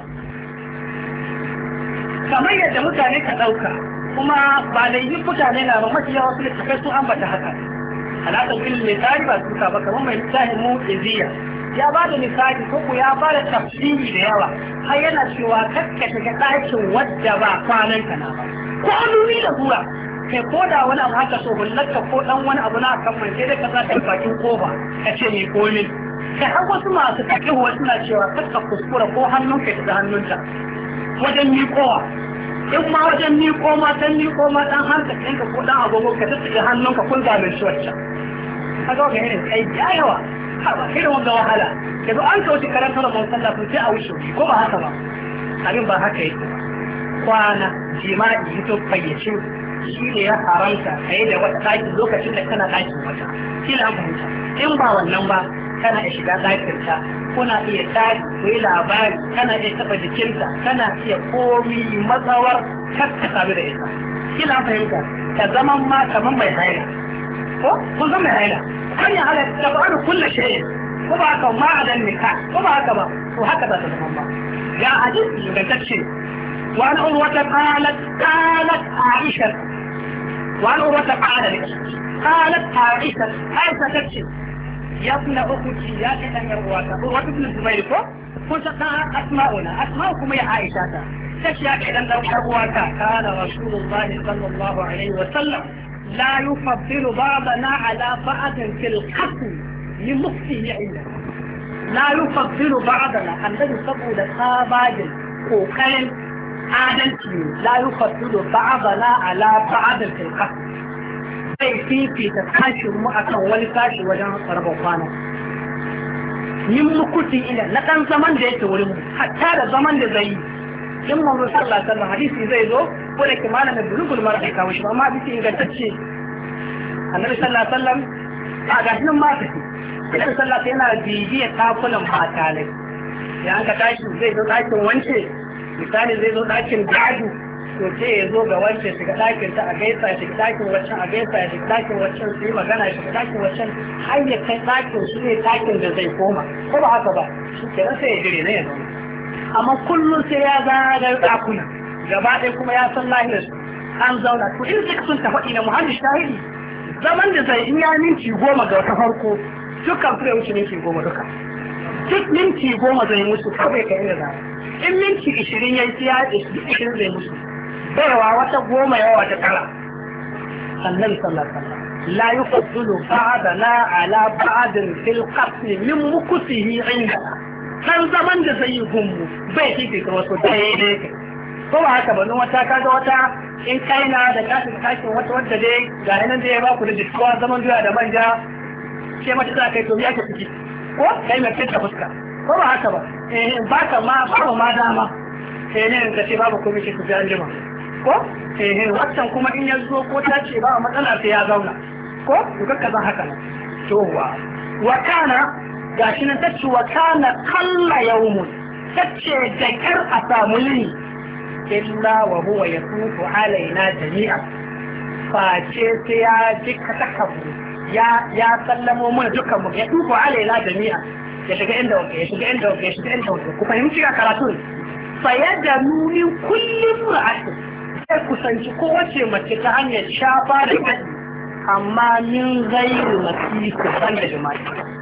kamar yadda mutane ka ɗauka kuma ba da yi mutane na ba mafi yawa su littafai sun ambata haka alaƙar ilmi misali ba su ba kamar mai littafin mu iziya ya ba da misali ko ya ba da tafsiri da yawa har yana cewa kakka shiga ɗakin wadda ba kwanan ka na ba ko nuni da gura kai ko da wani abu haka so hullarka ko dan wani abu na kan mai sai dai ka sa ta bakin kofa ka ce ni komi kai har wasu masu takihuwa suna cewa kakka kuskura ko hannunka ya ta hannunta wajen miƙowa in ma wajen miƙo ma ta miƙo ma ɗan hanta ɗinka ko ɗan agogo ka tattake hannunka kun zalunci waccan haka wani irin kai ya yawa haɓa irin wanda wahala yanzu an kauce karanta da mun sallah sai a wuce ko ba haka ba abin ba haka yake kwana jima'i hito fayyace shi ne ya haramta ka yi da wata ɗaki lokacin da kana ɗakin wata shi ne an fahimta in ba wannan ba kana iya shiga ɗakinta kuna iya tari ku yi labari kana iya taɓa jikinta kana iya komi matsawar kakka sami da ita kina fahimta ta zama ma kamar mai haila ko kun zama mai haila kan ya halatta ta ba'adu kulle shayin ko ba haka ma a dan nika ko ba haka ba to haka za ta zama ba ga hadisi ingantacce wa an urwata qalat qalat aisha wa an urwata qalat qalat aisha aisha tace ya kuna ukuci ya ce dan yarwata ko wata ibn Zubair ko ko ta da asma'una asma'u kuma ya Aisha ta tace ya ce dan dan yarwata kana Rasulullah sallallahu alaihi wa sallam la yufaddilu ba'dana ala ba'din fil qasm min mufti illa la yufaddilu ba'dana annabi saboda sabajin kokarin adalci la yufaddilu ba'dana ala ba'din fil qasm zai fifita tashin mu akan wani tashi wajen rabon kwana yin mukutin ila na ɗan zaman da yake wurin mu hatta da zaman da zai yi in manzo sallallahu alaihi wasallam hadisi zai zo ko da kimana na bulugul mara bai kawo shi ba amma hadisi ingantacce annabi sallallahu alaihi wasallam a gashin ma ta annabi sallallahu alaihi yana bibiyar takulan mata ne ya an ka tashi zai zo ɗakin wance misali zai zo ɗakin dadu to ce ya zo ga wancan shiga ɗakin ta a gaisa ya shiga ɗakin waccan a gaisa ya shiga ɗakin waccan su yi magana ya shiga ɗakin waccan har ya kai ɗakin su ne ɗakin da zai koma ko ba haka ba shi ke sai ya dire na ya zauna amma kullum sai ya zaga ɗakuna gaba ɗaya kuma ya san lahiyar su an zauna to in suka sun tafaɗi na muhammad shahidi zaman da zai in ya minti goma ga wata farko dukkan su ya wuce minti goma duka duk minti goma zai musu kawai ka inda za in minti ishirin ya yi ya ishirin zai musu baiwa wata goma yawa ta tara annabi sallallahu alaihi wasallam la yufaddilu ba'dana ala ba'din fil qasl min mukutihi indana san zaman da zai yi gummu bai kike ka wato daidai ko ba haka ba nun wata kaga wata in kaina da kasin kashin wata wadda dai ga nan da ya ba ku da jikwa zaman doya da manja ce mata za ka yi to ya ka ciki ko kai mai fitta fuska ko ba haka ba eh ba ka ma babu ma dama eh ne ka ce babu komai ce ku ji an jima ko eh wannan kuma in ya zo ko ta ce ba matsala sai ya zauna ko ku ga kaza haka to wa wa kana gashi nan tace wa kana kalla yawmun tace da kar a samu yini illa wa huwa yatufu alaina jami'a face sai ya jika takabu ya ya sallamo mana dukkan mu ya tufu alaina jami'a ya shiga inda wake ya shiga inda wake ya shiga inda wake ku fahimci ga karatu fa yadda nunin kullum ra'atu sai kusanci kowace mace ta hanyar shafa da kadi amma min gairu masifu ban da jima'i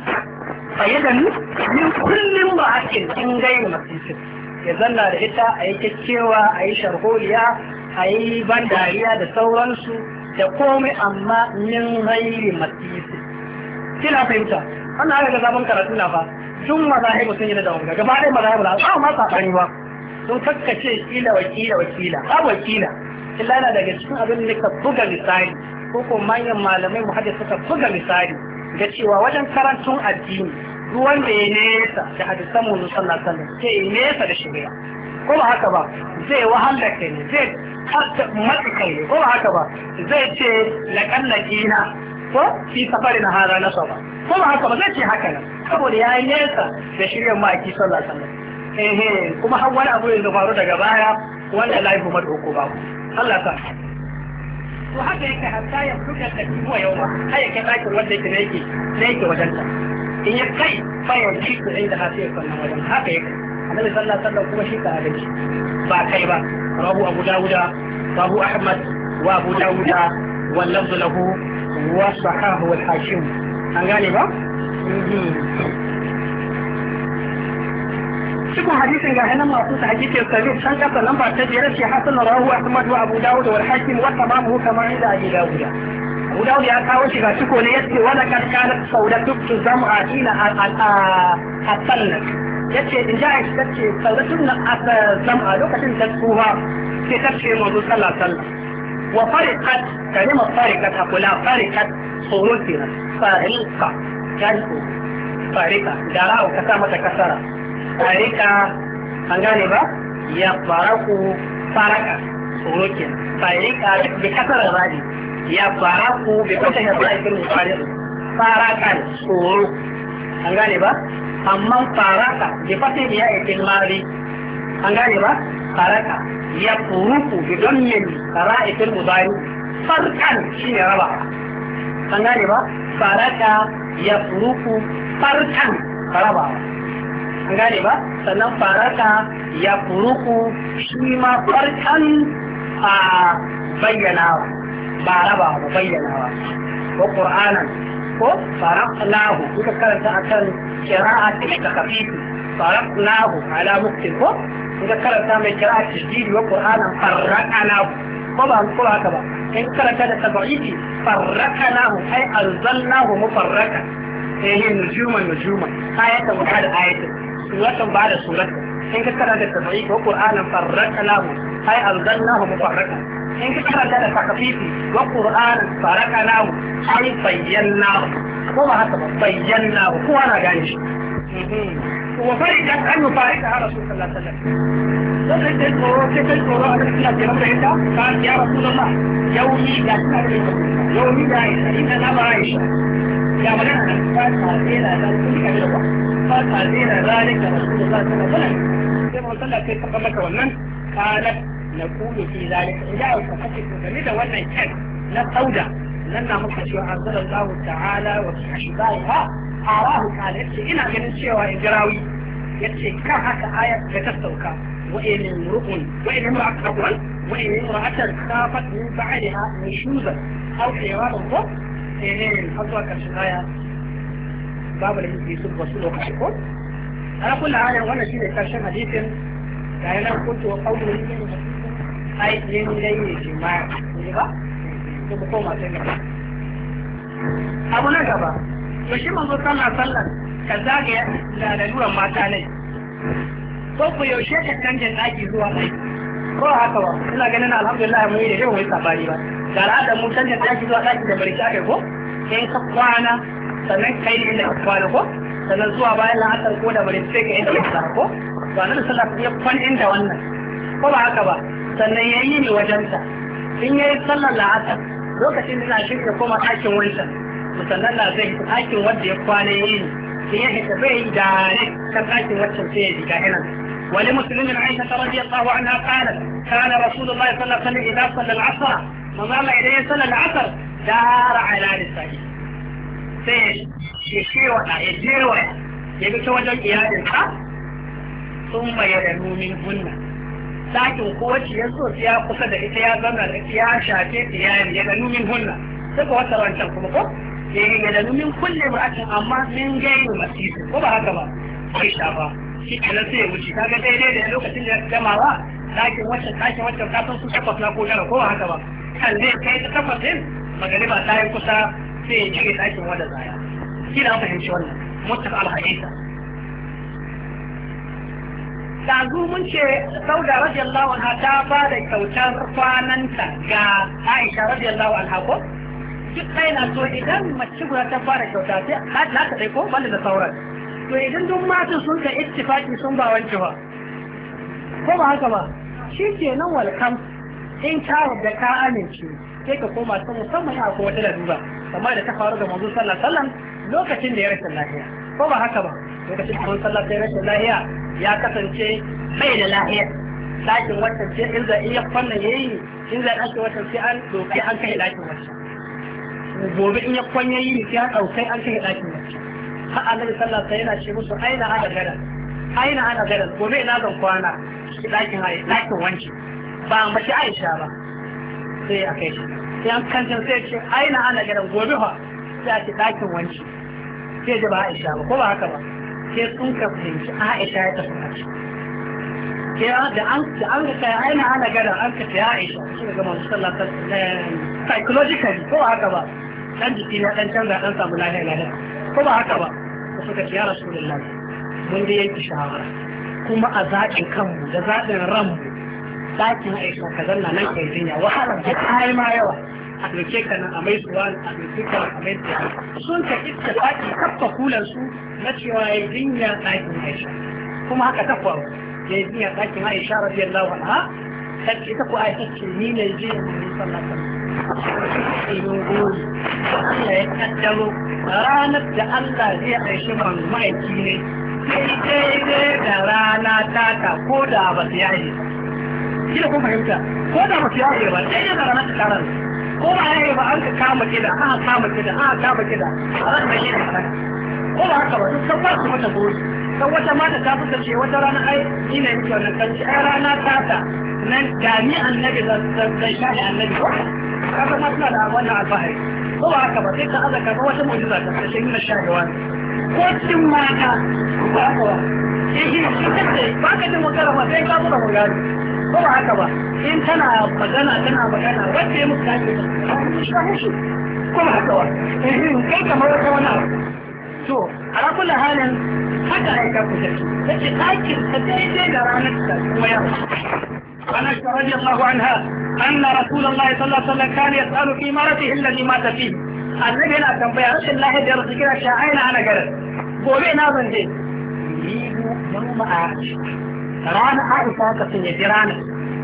fa yadda nunin kullum ra'atin in gairu masifu ya zanna da ita a yi kyakkyawa a yi sharholiya a yi ban dariya da sauransu da komai amma min ghairi masisi kina fahimta wannan haka ga zaman karatu na fa tun mazahibu sun yi da wanga gaba ɗaya mazahibu na ba ma sabani ba sun kakkace kila wakila wakila ba wakila illa yana daga cikin abin da ka buga misali ko ko manyan malamai muhaddis suka buga misali ga cewa wajen karantun addini duk wanda ya nesa da hadisan mu sallallahu alaihi wasallam sai nesa da shari'a ko ba haka ba zai wahala kai ne zai hatta matsakai ne ko ba haka ba zai ce laƙallakina ko fi safarin hara na saba ko ba haka ba zai ce haka nan saboda ya yi nesa da shirya ma'aiki sallallahu alaihi wasallam eh kuma har wani abu ya faru daga baya wanda laifu madauko ba Allah ta to haka yake hatta ya fuka da kiwa yau ba kai yake dakin wanda yake yake ne yake wajen ta in ya kai fa ya ji da inda hafiya sannan wajen haka yake annabi sallallahu alaihi wasallam kuma shi ka hadisi ba kai ba rawu abu dawuda wa abu ahmad wa abu dawuda wal lafz lahu wa sahahu wal hashim an gane ba cikin hadisin ga hanan masu ta hadisi sahih san kasa lamba ta biyar ce hasan rawu ahmad wa abu dawud wal hakim wa tamamu kama inda abi dawuda abu dawud ya kawo shi ga ciko ne yace wala kad kanat saudatu zam'a ila al-sanna yace in ja shi tace sauratun na aka zama lokacin da tsuha sai ta ce mu sallallahu alaihi wasallam wa fariqat kalimar fariqat akula fariqat tsoro kenan fariqa kan ko fariqa da rawo ka sa mata kasara fariqa an gane ba ya faraku faraka tsoro kenan fariqa bi kasara radi ya faraku bi kasara radi fariqa farakan tsoro an gane ba amma faraka da fatin ya ikin mari an gane ba faraka ya furuku bi dammin ra'ikil mudari farkan shine raba an gane ba faraka ya furuku farkan raba an gane ba sannan faraka ya furuku shi ma farkan a bayyanawa ba raba ba bayyanawa ko qur'anan ko faraqnahu kuka karanta akan qira'at al-khafif faraqnahu ala muktin ko kuka karanta mai qira'at tajdid wa qur'anan faraqnahu ko ba ko haka ba in karanta da tabi'i faraqnahu ay anzalnahu mufarraqan eh nujuman nujuman ayatan wa hada ayatan suratan ba'da suratan in ka karanta da tabi'i wa qur'anan faraqnahu ay anzalnahu mufarraqan in ka karanta da takafifi wa qur'anan faraqnahu ai bayyanahu ko ba haka ba bayyanahu ko ana gane shi wa farika an yufarika ha rasul sallallahu alaihi wasallam sai dai ko sai kai ko a cikin jiran da ita ka ya rasulullah yaumi ga tare yaumi da ita na ba aisha ya magana ka ta tsira da kun ka da ba ka tsira zalika rasulullah sallallahu alaihi wasallam sai mun sallah kai ka maka wannan kana نقول في ذلك إذا أصبحت تجمد ولا كان لا قودا لن نمكش وأنزل الله تعالى وفي أشباهها أراه قال يبسي إنا من الشيء وإجراوي يبسي كهك آية يتستوكا وإن امرؤ وإن امرأة أول وإن امرأة خافت من بعدها نشوزا أو حيوان الضب إن أصبحت الشغاية باب الذي يسب وصول وقشكم أنا كل آية وأنا شيء يكاشن حديث يعني أنا كنت وقوله ai yin dai shi ma ne ba ko ko ma sai abu na gaba to shi manzo sallallahu sallan ka zage da laluran mata ne ko ku yaushe ka canje daki zuwa mai ko haka ba ina ganin alhamdulillah mu yi da yawa sabani ba da al'adar mu canje daki zuwa daki da barka kai ko in ka kwana sannan kai ne inda ka kwana ko sannan zuwa bayan la'asar ko da bari sai ka inda ka ko to annabi sallallahu alaihi wasallam ya kwan inda wannan ko ba haka ba sannan yayi ne wajenta in yayi sallar la'asar lokacin da na shirya koma ɗakin wancan musannan da zai ɗakin wanda ya kwana yayi ne in ya hita bai da ne kan ɗakin wancan sai ya diga hinan ولمسلم عائشة رضي الله عنها قالت كان رسول الله صلى الله عليه وسلم إذا صلى العصر فظل إذا صلى العصر دار على لسانه سيش يشيوة يجيوة يبكي وجه إيادة ثم يدنو منهن لكن قوة يسوس يا قصد إتيا زمن إتيا شاكي يدنو منهن سيكو وترى أن تنكم يدنو من كل امرأة أما من غير مسيس وما هكذا عيشة shi kenan sai ya wuce kaga daidai da lokacin da ya gama ba ɗakin waccan ɗakin waccan kasan su takwas na ko gara ko ba haka ba kan zai kai ta takwas din magariba ta yi kusa sai ya jige ɗakin wanda zaya shi na fahimci wannan mutum alhaƙiƙa ɗazu mun ce sauda radiyallahu anha ta ba da kyautar kwananta ga Aisha radiyallahu anha ko duk ɗaya na so idan mace guda ta fara kyauta sai na ta ɗai ko banda da sauran to idan duk matan sun ka ittifaki sun ba wanke ba ko ba haka ba shi ke nan walkam in ka da ka amince sai ka koma ta musamman a ko wata lalura kamar da ta faru da manzo sallallahu alaihi wasallam lokacin da ya rashin lafiya ko ba haka ba lokacin da manzo sallallahu alaihi rashin lafiya ya kasance bai da lafiya lakin wannan ce in za iya fannin yayi in za ake wannan sai an doki an kai lakin wannan gobe in ya kwanye yi sai an daukai an kai lakin wannan har annabi sallallahu alaihi wasallam yana ce musu aina ana gadan aina ana gadan gobe ina zan kwana shi dakin hayi dakin wanci ba mace Aisha ba sai a kai shi sai an kanta sai ce aina ana gadan gobe fa sai a ce dakin wanci sai da ba Aisha ba ko ba haka ba sai sun ka fahimci Aisha ya tafi a ci sai da an da an ga kai aina ana gadan an ka ta Aisha shi ga manzo sallallahu alaihi wasallam psychologically ko haka ba dan jiki na dan canza dan samu lafiya lafiya ko ba haka ba suka ce ya rasulullah mun da yanki shawara kuma a zaɓin kanmu da zaɓin ranmu ɗakin aisha ka zanna nan kai jinya wahalar da kayi ma yawa a ɗauke ka nan a mai suwa a ɗauke ka a mai suwa sun ka iska ɗaki kafa kulan su na cewa ya jinya ɗakin aisha kuma haka ta faru ya yi jinya ɗakin aisha radiyallahu anha ta ce ta ku aisha ce ni ne jinya mun sallallahu alaihi wasallam gori Allah ya kaddaro ranar da Allah zai aishi man ma'aiki ne sai daidai da rana tata ko da ba su yaye shi da kuma fahimta ko da ba su yaye ba daidai da ranar taron ko ba yaye ba an ka kama kida aka kama kida aka kama kida a ran da yin haka ko ba haka ba duk san ba su mata gori dan wata mata ta fuka ce wata rana ai ni ne muke wannan kanci ai rana tata nan gani annabi zai shahi annabi ko kaga ma suna da wannan alfahari ko ba haka ba sai ka azaka ba wata mu'jiza ta sai yin shahiwa ko cikin mata ba haka ba sai shi shi kace ba ka jin magana ba sai ka zo da magana ko ba haka ba in tana magana tana magana wanda ya muka ce shi ko ba haka ba eh kai kamar wata wannan to ala kullu halin haka ai ka kuce sai ɗakin ta daidai da ranar ta kuma ya أنس رضي الله عنها أن رسول الله صلى الله عليه وسلم كان يسأل في مرته الذي مات فيه النبي لا تنبيه رسول الله يرد كده شاعين أنا قرد قولي ناظر دي يريد يوم عاش رانا عائشة كفية جرانا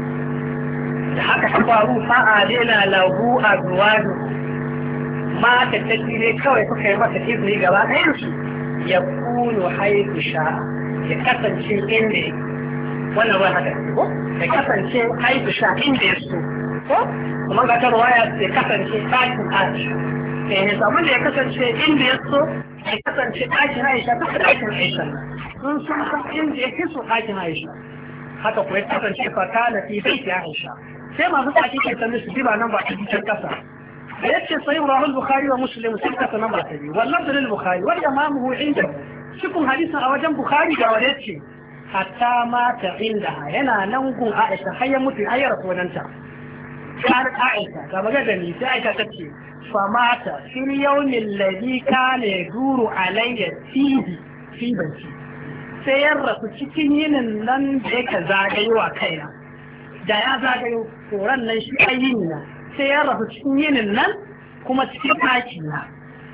حتى حفارو فأعلينا له أزواجه ما تتجري كوي تخير ما تتجري قبل يمشي يكون حيث شاء يكتن شيء إني wannan ruwa haka ko ya kasance haifu sha inda ya so ko kuma ga ta ruwaya ya kasance ɗakin Aisha eh zaman da ya kasance inda ya so ya kasance ɗakin Aisha ta ɗakin Aisha sun sun san inda ya so ɗakin Aisha haka ko ya kasance fatala fi baiti Aisha sai masu tsaki ke sanin su diba nan ba ta cikin kasa da yace sahih rahul bukhari wa muslim sai kasa nan ba ta bi wallahi dalil bukhari wa imamuhu inda cikin hadisin a wajen bukhari da wadace hatta mata inda yana nan gun Aisha har ya mutu ayyar sunanta har Aisha ga magana ni sai Aisha tace fa mata fil yawmil ladhi kana yaduru alayya fihi fi banci sai ya rasu cikin yinin nan da yake zagayowa kaina da ya zagayo koran nan shi ayyini na sai ya rasu cikin yinin nan kuma cikin ɗaki na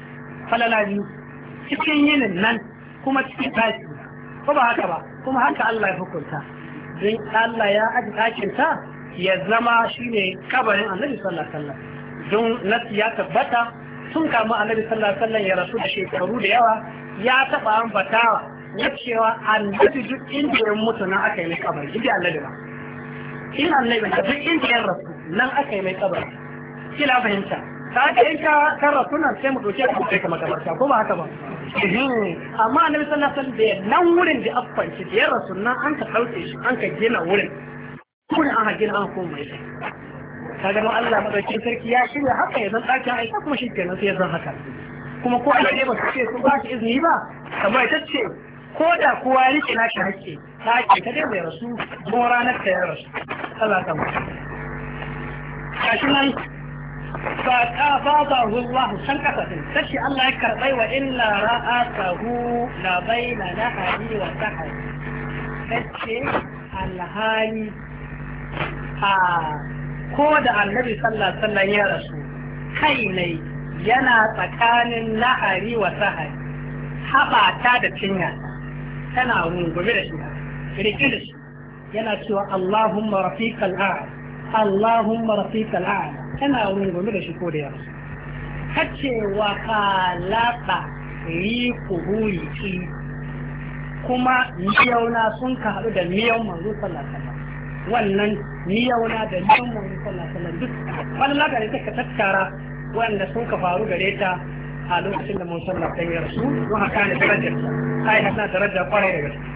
falala biyu cikin yinin nan kuma cikin tashi ko ba haka ba kuma haka Allah ya hukunta don Allah ya aji ɗakin ta ya zama shine kabarin Annabi sallallahu alaihi wasallam don nasi ya tabbata sun kama Annabi sallallahu alaihi wasallam ya rasu da shekaru da yawa ya taba ambatawa ya cewa Annabi duk inda ya mutu nan aka yi mai kabari inda Annabi ba in Annabi duk inda ya rasu nan aka yi mai kabari kila fahimta ta ga in ka kan rasu nan sai mu doke ka kai ka makabarta ko ba haka ba amma Annabi sallallahu alaihi wasallam da nan wurin da affanci da ya rasu nan an ka dauke shi an ka gina wurin kuma an gina an koma mai kaga don Allah madaukakin sarki ya shirya haka ya zan ɗakin aika kuma shi kenan sai ya zan haka kuma ko Allah ne ba su ce su ba shi izini ba kamar ita ce ko da kowa ya rike nashi haƙƙi ta ake ta dai bai rasu ko ranar ta ya rasu Allah ta mutu kashi nan ba ta ba ba Allah san kasa din sai Allah ya karbai wa illa ra'atahu la baina nahari wa sahari sai alhali a ko da Annabi sallallahu alaihi wasallam ya rasu kai ne yana tsakanin nahari wa sahari haɓata da cinya tana rungume da shi rike da shi yana cewa Allahumma rafiqal a'la Allahumma rafiqal a'la tana rungume da shi ko da yawa kace wa kalaba riquhu yiki kuma miyauna sun ka haɗu da miyan manzo sallallahu alaihi wasallam wannan miyauna da miyan manzo sallallahu alaihi wasallam duk wannan lagari take tattara wanda sun ka faru gare ta a lokacin da mun sallah ta yi rasu don haka ne darajar ta ai hana daraja kwarai da gaske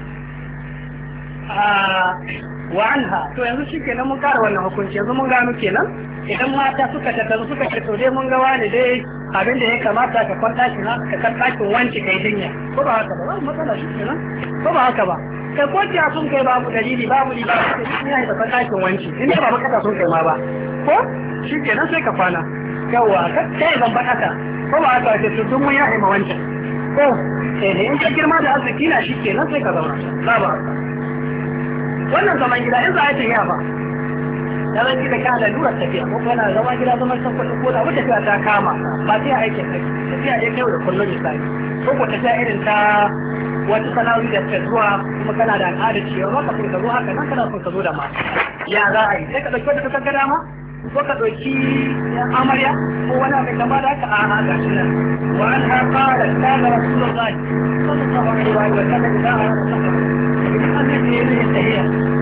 wa anha to yanzu shi kenan mun kara wannan hukunci yanzu mun gano kenan idan mata suka tattaru suka ce to dai mun ga wani dai abin da ya kamata ka kwanta shi na ka kan ɗakin wanci kai dinya ko ba haka ba ba matsala shi kenan ko ba haka ba kai ko ta sun kai babu dalili babu ni ba sai ya yi da ɗakin wanci in ba makata sun kai ma ba ko shi kenan sai ka kwana yawa kai zan faɗaka ko ba haka ce tun mun ya haima wancan ko eh in ka girma da arziki na shi kenan sai ka zauna ba ba wannan zaman gida in za a yi ba da zan gida ka da lura tafiya ko kana zama gida zaman san kuɗi ko da wata tafiya ta kama ba sai a aikin kai tafiya dai kai da kullum misali ko ko tafiya irin ta wata sana'o'i da ta zuwa kuma kana da al'adar cewa ba ka so ka zo haka nan kana so ka zo da ma ya za a yi sai ka ɗauki wata ka dama ko ka ɗauki amarya ko wani abin da ba da haka a haɗa shi nan wa an haƙa da kaga rasulullahi sallallahu alaihi wa sallam da a rasa idan an yi ne ya tahiya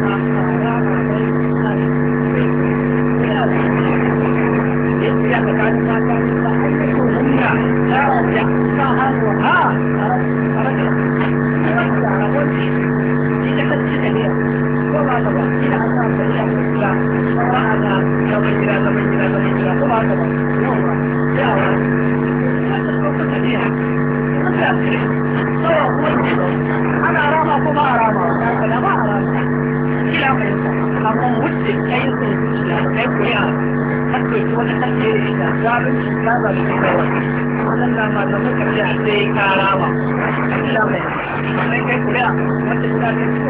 ya ka kan ta ta ta aika ko hunna ta raja ta hannu ha a rasa wanda a wani ita ka ci da ne ko ba ta ba ina an samu da ya kula ba ana zaman gida zaman gida zaman gida ko ba ta ba yau ba yawa wata ko ta ne wanda ce so wani ana rama ko ba a rama ba da ba a rama kila mai amma mutum kai sun zuciya kai ko ya hakko ki wata kace da zabin shi ka ba shi da wani wannan da ma da muka ji a sai ka rama kila mai sai kai ko ya wata da ta ko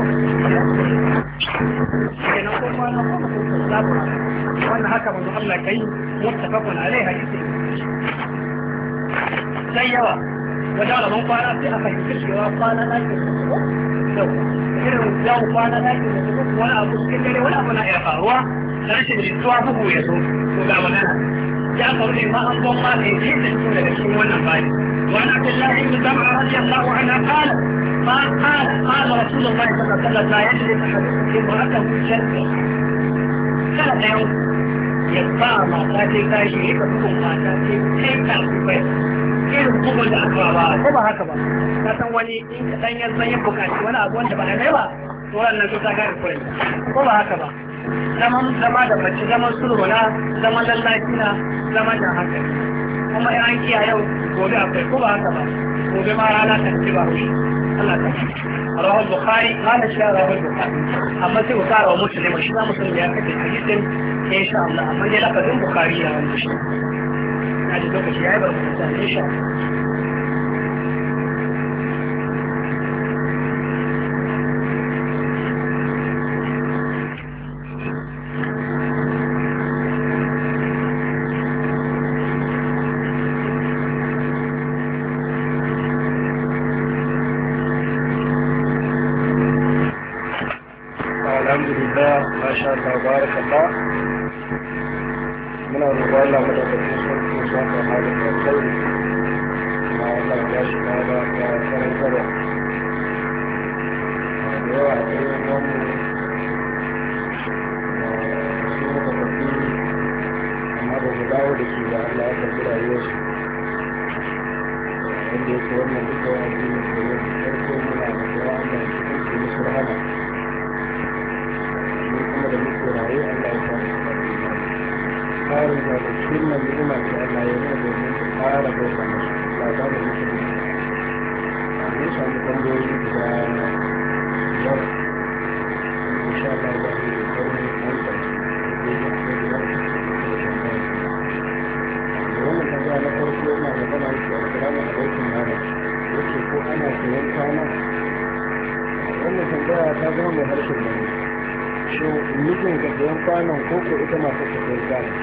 kenan ko ma na ko ko zabura wannan haka manzo Allah kai muttafaqun alaihi hadisi sai yawa wajen rabon kwana sai a fahimci cewa kwana na ke yau irin yau kwana na ke wani abu cikin dare wani abu na iya faruwa na rashin jituwa bugu ya so ko ga magana ya kawo ne ma an gwamma ne ke da su daga cikin wannan bani wani abdullahi ibn zam'a radiyallahu anha qala ma qala qala rasulullahi sallallahu alaihi wasallam la yajri ahadukum imra'atahu sharra kana da yau ya ba mata ce kashi ya ka bugun mata ce kai ka bai irin bugun da aka ba ko ba haka ba ka san wani in ka dan yanzu ya bukaci wani abu wanda ba mai ba to wannan to ta ga kurai ko ba haka ba zaman zama da mace zaman sulhu na zaman lallaci na zaman da haka kuma ya an kiya yau gobe akwai ko ba haka ba gobe ma rana ta ci ba rushi Allah ta rawa bukhari kana shi rawa bukhari amma sai ku kara wa muslim shi ma muslim ya kace hadisin insha Allah amma dai lafazin bukhari ya wani shi na ji lokaci ya yi ba mu ta insha Allah alhamdulillah masha Allah barakallah muna roƙon Allah madaukakin sarki ya saka halin da kai kuma Allah ya shi da da karantarwa da yawa a cikin wannan su muka tafi amma ba mu dawo da su da Allah ya karɓi rayuwarsu wanda yake wannan duka wa addini da yau farko muna da yawa Allah ya cikin su musu rahama ni kuma da muke raye Allah ya samu ƙarin da cikin nan ni'ima ce Allah ya yi domin su ƙara bauta masu lada da musulmi mun samu tambayoyi guda biyar insha Allah za mu yi ƙarfin amsa wannan tambaya na farko yana magana yake assalamu alaikum malam yace ko ana sayan kwana wannan tambaya ta zama mai harshen nan shi nufin ka sayan kwanan ko ko ita masu sayan kwanan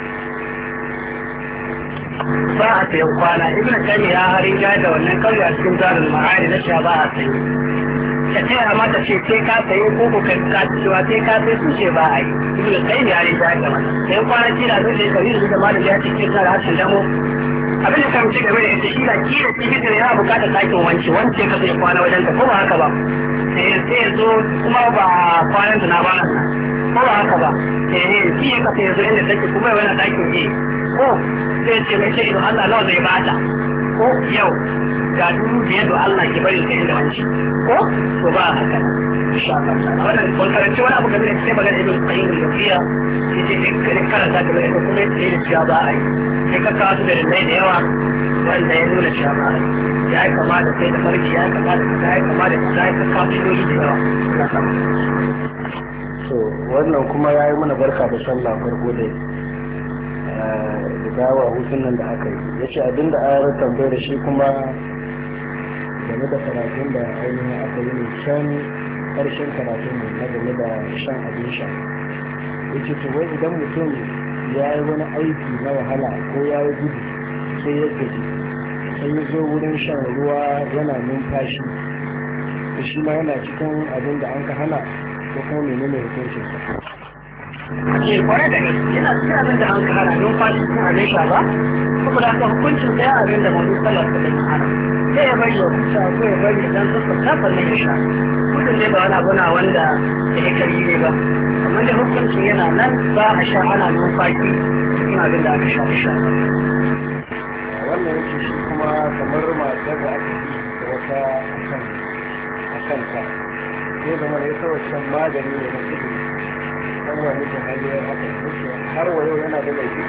ba a sayan kwana ibn tani ya harin ja da wannan kauye a cikin zarin ma'ani na sha ba a sayi ka taya mata ce sai ka sayi ko ko ka ka cewa sai ka sai su ce ba a yi ibn tani ya harin ja da wannan sayan kwana ci da zai kai da malam ya ce kin da harshen damo abin da kan ci game da ita shi da kila cikin da yana bukatar sakin wanci wance ka sai kwana wajen ka ko ba haka ba sai sai zo kuma ba kwanan da na ba nan ko ba haka ba eh shi ka sai zo inda take kuma yana dakin ke ko sai ce mai ce idan Allah nawa zai bata ko yau ga dubu biyar da Allah ke bari ka inda wanci ko to ba haka insha Allah wannan kun karanci wani abu game da sai magana ibn qayyim al-jawziyya yace sai karanta game da kuma yace da cewa ba ai sai ka kawo su da rai da yawa wanda ya nuna cewa ba ai ya kamata sai da farki ya kamata ka ya kamata ka sai ka kawo shi da yawa so wannan kuma yayi mana barka da sallah farko dai da dawa hutun nan da aka yi ya ce abinda ayar tambayar shi kuma game da karatun da ainihin aka yi ne can karshen karatun ne na game da shan abin sha ya ce to wai idan mutum ya yi wani aiki na wahala ko ya yi gudu sai ya gaji sai ya zo wurin shan ruwa yana numfashi to shi ma yana cikin abin da an ka hana ko kuma menene hukuncinsa ke kwarai da gaske yana cikin abin da an kara numfashi cikin abin sha ba saboda haka hukuncin sai abin da mamu sallar da ya hana sai ya bari wa kusa ko ya bari dan sassauta sannan ya sha gudun dai ba wani abu na wanda ya kari ne ba amma da hukuncin yana nan ba a sha ana numfashi cikin abin da aka sha sha wannan yake shi kuma kamar matar da aka yi da wata akan akan ta sai zama ya sa wancan magani ne na kudu an wani da hanyar haka har wa yau yana da laifi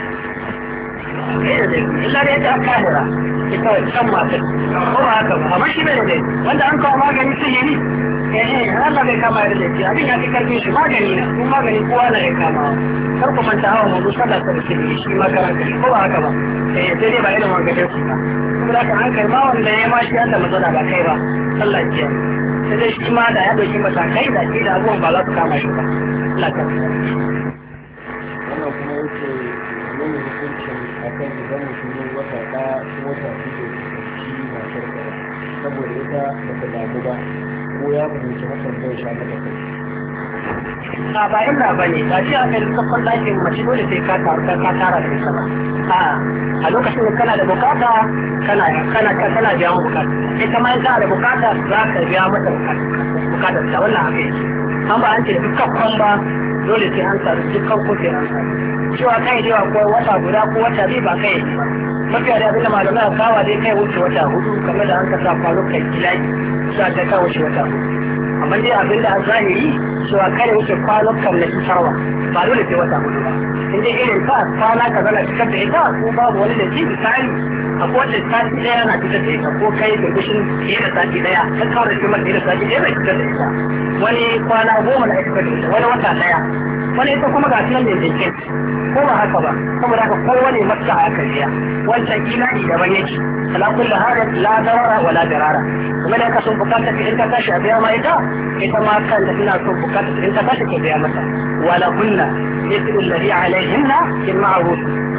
illa da yadda aka kahira ita wancan matar ko ba haka ba amma shi bai da laifi wanda an kawo magani sihiri eh Allah bai kama da laifi abin ya fi karfin shi magani na kuma magani kowa na ya kama kar ku manta hawa mazu sallah ta sihiri shi ma karanta shi ko ba haka ba eh sai dai ba irin wangajen su ba kuma da an kai ma wanda ya ma shi Allah matsala ba kai ba Allah ya sai dai shi ma da ya dauki matakai da ke da abubuwan ba za su kama shi ba Allah ta wannan kuma yake nuna hukuncin akan idan mutum ya wata ɗaya ko wata biyu shi matar ɗaya saboda ita ba ta damu ba ko ya fahimci hakan bai sha mata kai a ba illa ba ne ba ce a kai kafin ɗakin mace dole sai ka taru ka tara da ita ba a lokacin da kana da bukata kana kana kana biya mu bukata sai kama in kana da bukata za ka biya mata bukatar ta wannan haka yake an ba an ce dukkan kwan ba dole sai an saru dukkan ko sai an saru cewa kai da yawa ko wata guda ko wata biyu ba kai ba mafiya da abinda malamai a kawa dai kai wuce wata hudu kamar da an ka sa kwanukan kilai sa ta kawo wuce wata hudu amma dai abinda a zahiri cewa kada wuce kwanukan na isarwa ba dole sai wata hudu ba in dai irin ka kwana ka zana fitar da ita ko babu wani da ke misali a kowace sati daya na fitar da ita ko kai da gushin fiye da sati daya kan kawo da kimar fiye da sati daya bai fitar da ita wani kwana goma na fitar da ita wani wata daya wani ita kuma ga nan da yake ko ba haka ba saboda haka kowane masu a kariya wancan imani daban yake ala kullu halin la darara wala darara kuma da ka sun bukata ka in ka tashi a biya ma ita ita ma kan da ina son bukata in ka tashi ka biya mata wala kunna yasiru alladhi alaihinna bil ma'ruf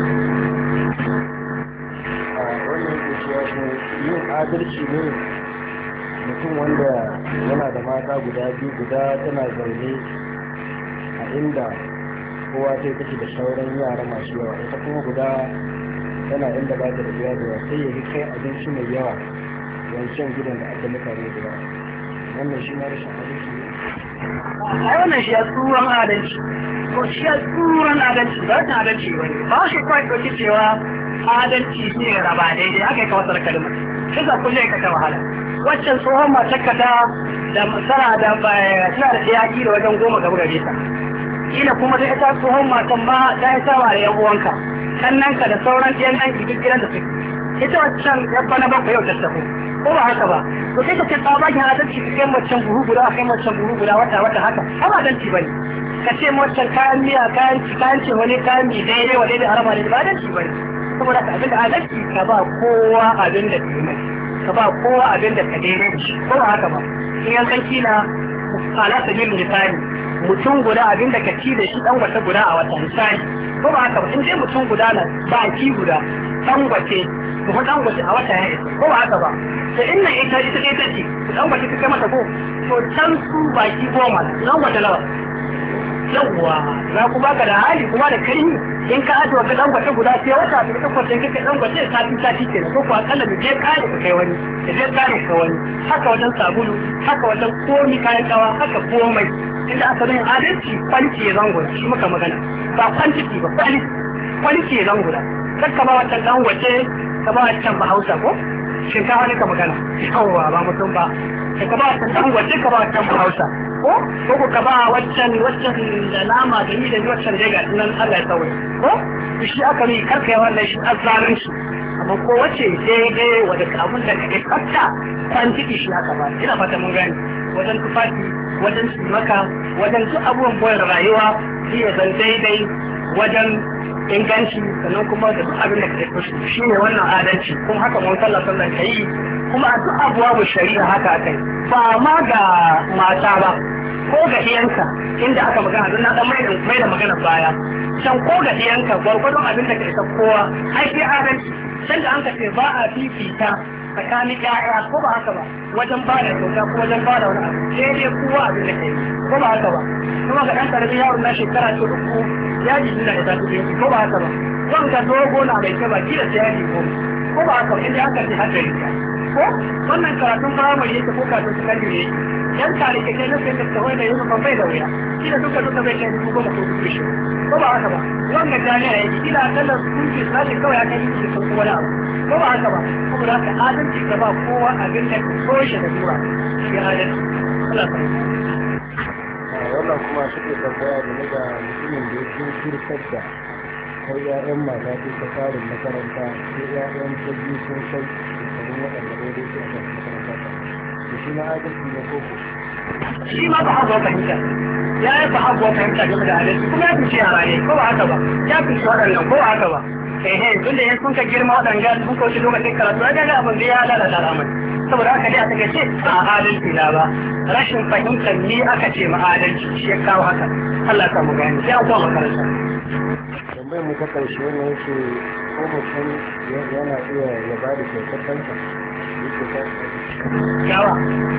wannan ke cewa yin adalci ne mutum wanda yana da mata guda biyu guda tana zaune inda kowa ta yi take da sauran yara masu yawa ita kuma guda tana inda ba ta da biya da yawa sai ya yi kai abinci mai yawa wancan gidan da aka mutane da yawa wannan shi ma rashin adalci ne a wannan shi ya tsuran adalci ko shi ya tsuran adalci ba ta adalci ba ne ba shi kawai ɗauki cewa adalci shi ne raba daidai aka yi kawasar kalmar shi za kulle ka ta wahala waccan tsohon matakka ta da masara da suna da tsayaki da wajen goma gaba gare ta kila kuma da ita tsohon matan ma ta yi sawa da yan uwanka kannanka da sauran yan ɗan duk gidan da suke ita waccan yan bana bakwai yau ta tafi ko ba haka ba to sai ka ce tsabagen adalci ka kai macen buhu guda kai macen buhu guda wata wata haka har adalci bane ka ce macen kayan miya kayan ci kayan ce wani kayan mi daidai wa daidai harama ne ba adalci bane saboda ka abin da adalci ka ba kowa abin da ke mai ka ba kowa abin da ka daidai da shi ko ba haka ba in yankan kila ala sabil misali mutum guda abin da ka ci da shi dan wata guda a wata misali ko ba haka ba in dai mutum guda na baki guda dan wace ko dan wace a wata ya isa ko ba haka ba sai inna ita ita ita ce dan wace ka kai mata ko to can su baki goma dan wata lawa yawwa za ku baka da hali kuma da kai in ka aje wa dan wace guda sai wata ta ta kwace kake dan wace sati sati ke ko ko akalla da je kare ka kai wani da je kare ka wani haka wajen sabulu haka wajen komi kayan kawa haka komai inda aka yin adalci kwaliti ya zango shi muka magana ba kwantiti ba kwaliti kwaliti ya zango kakka ba wancan dan wace ka ba wancan ba hausa ko shinkafa ne ka magana yawwa ba mutum ba ka ba wancan dan wace ka ba wancan ba hausa ko ko ka ba wancan wancan da nama da ni da ni wancan dai ga nan Allah ya sauya ko shi aka yi karka ya wannan shi azzalin shi amma ko wace daidai wadda abun da kake tsafta kwantiti shi aka ba ina fata mun gani wajen tufafi wajen maka wajen duk abubuwan boyar rayuwa shi ya zan daidai wajen inganci sannan kuma da duk abin da ka tafi shi ne wannan adalci kuma haka mun sallah sallan ka yi kuma a duk abuwa mu shari'a haka kai ba ma ga mata ba ko ga iyanka inda aka magana don na dan mai da magana baya can ko ga iyanka gwargwadon abin da ka isa kowa ai sai adalci can da an ka ce ba a fifita tsakanin ƴaƴa ko ba haka ba wajen ba da kyauta ko wajen ba da wani abu sai dai kowa abin da kai ko ba haka ba kuma ga ɗan ƙaramin yaron na shekara ce uku ya ji suna da tafi da ko ba haka ba wanda dogo na mai kyau ba kila sai ya ji ko ko ba haka ba inda aka ce haka yake ko wannan karatun firamare yake ko karatun sakandare yake yan tare ke kai na sai da kawai da yanzu ban bai da wuya kila duka duka bai kai dubu goma ko dubu shi ko ba haka ba wannan jami'a yake kila kallon sun ce sai kawai aka yi shi ko wani abu ko ba haka ba kuma da haka adalci ka ba kowa abin da ko shi da dura shi adalci Allah ta wannan kuma suke tambaya game da mutumin da yake kirkar da kai ya'yan mata su ta farin makaranta sai ya'yan ta biyu sun kai shekarun waɗanda daidai su a kan makaranta ta da shi na adalci ne ko ko shi ma ba haka fahimta ya yi ba haka fahimta game da adalci kuma ya fi yara ne ko ba haka ba ya fi waɗannan ko ba haka ba ehe tun da ya sun ka girma waɗanda sun kauce lokacin karatu ya ga abin da ya lalata al'amari saboda haka dai a take ce a adalci na ba rashin fahimtar ni aka ce ma adalci shi ya kawo haka Allah ta mu gani sai an kuma makaranta tambayar mu ta karshe ne yake ko mutum yana iya ya ba da kyautar kansa yake ta yawa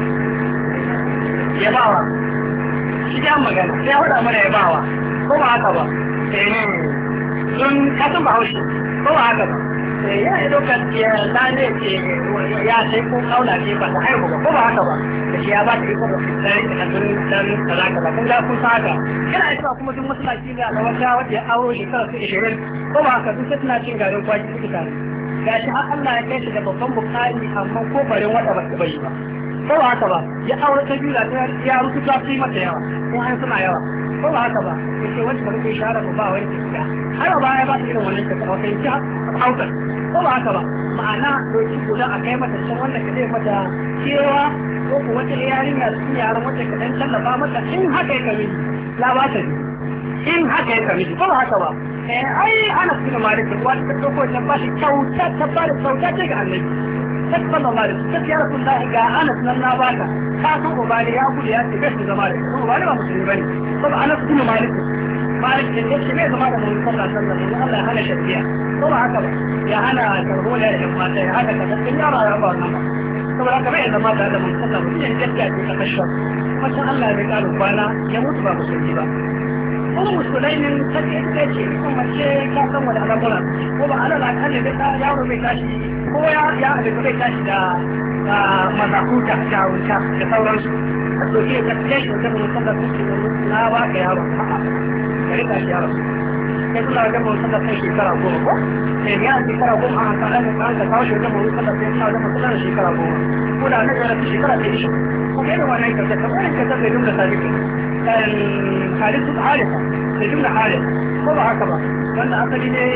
ya bawa shi ya magana sai ya faɗa mana ya bawa ko ba haka ba eh sun kasan bahaushe ko ba haka ba ya yi dokar ya lane ce ya sai ko kauna ce ba ta haihu ba ko ba haka ba da shi ya ba ta iko da fitar da kan dan kaza kaza kun ga kun haka kana ita kuma duk masallaci ne a wata wata ya auro shekara su ishirin ko ba haka duk tana cin garin kwaki suka tare gashi har Allah ya kai shi da babban bukari amma ko barin wata ba ta bai ba ko ba haka ba ya aure ta biyu da ya rutu ta fi mata yawa ko an suna yawa ko ba haka ba yake wanda ba kai shara ba ba wani kika har ba ya ba ta irin wannan kika ba kai ta hauka ko ba haka ba ma'ana doki guda a kai mata can wanda ka zai mata cewa ko ko wata yarinya su yaran wata ka dan tallafa mata in haka ya kame la ba ta in haka ya kame ko ba haka ba eh ai ana cikin maliki wata ta dauko ta ba shi kyauta ta ba da kyauta ce ga annabi sallallahu alaihi wasallam ya rasulullahi ga Anas nan na baka ka san ubani ya gudu ya ce kai zama da kuma ubani ba musulmi bane saboda Anas bin Malik Malik ne yake mai zama da mun sallallahu alaihi wasallam Allah ya hana shafiya ko ba haka ba ya hana karbola da mata ya haka kaza kin yara ya ba wannan saboda haka bai zama da mun sallallahu alaihi wasallam ya gaskiya ce ta kashfa kuma san Allah ya karu bana ya mutu ba musulmi ba kuma musulai ne take ita ce kuma mace ka san wani al'amura ko ba alal akalli da ta yaro bai tashi ko ya ya da bai tashi da mazakuta da wuta da sauransu a soke ka ce shi da mun san da su na ba ka yaro a'a kare ka yaro sai kula da mun san da kai shekara goma ko sai ya shekara goma a kan da ka kawo shi da mun san da sai ka da mun san da shekara goma ko da na ga shekara ta shi ko irin wannan ka ta kamar ka ta bai dinga sabiki halittu halitta da jumla halitta ko ba haka ba wanda asali ne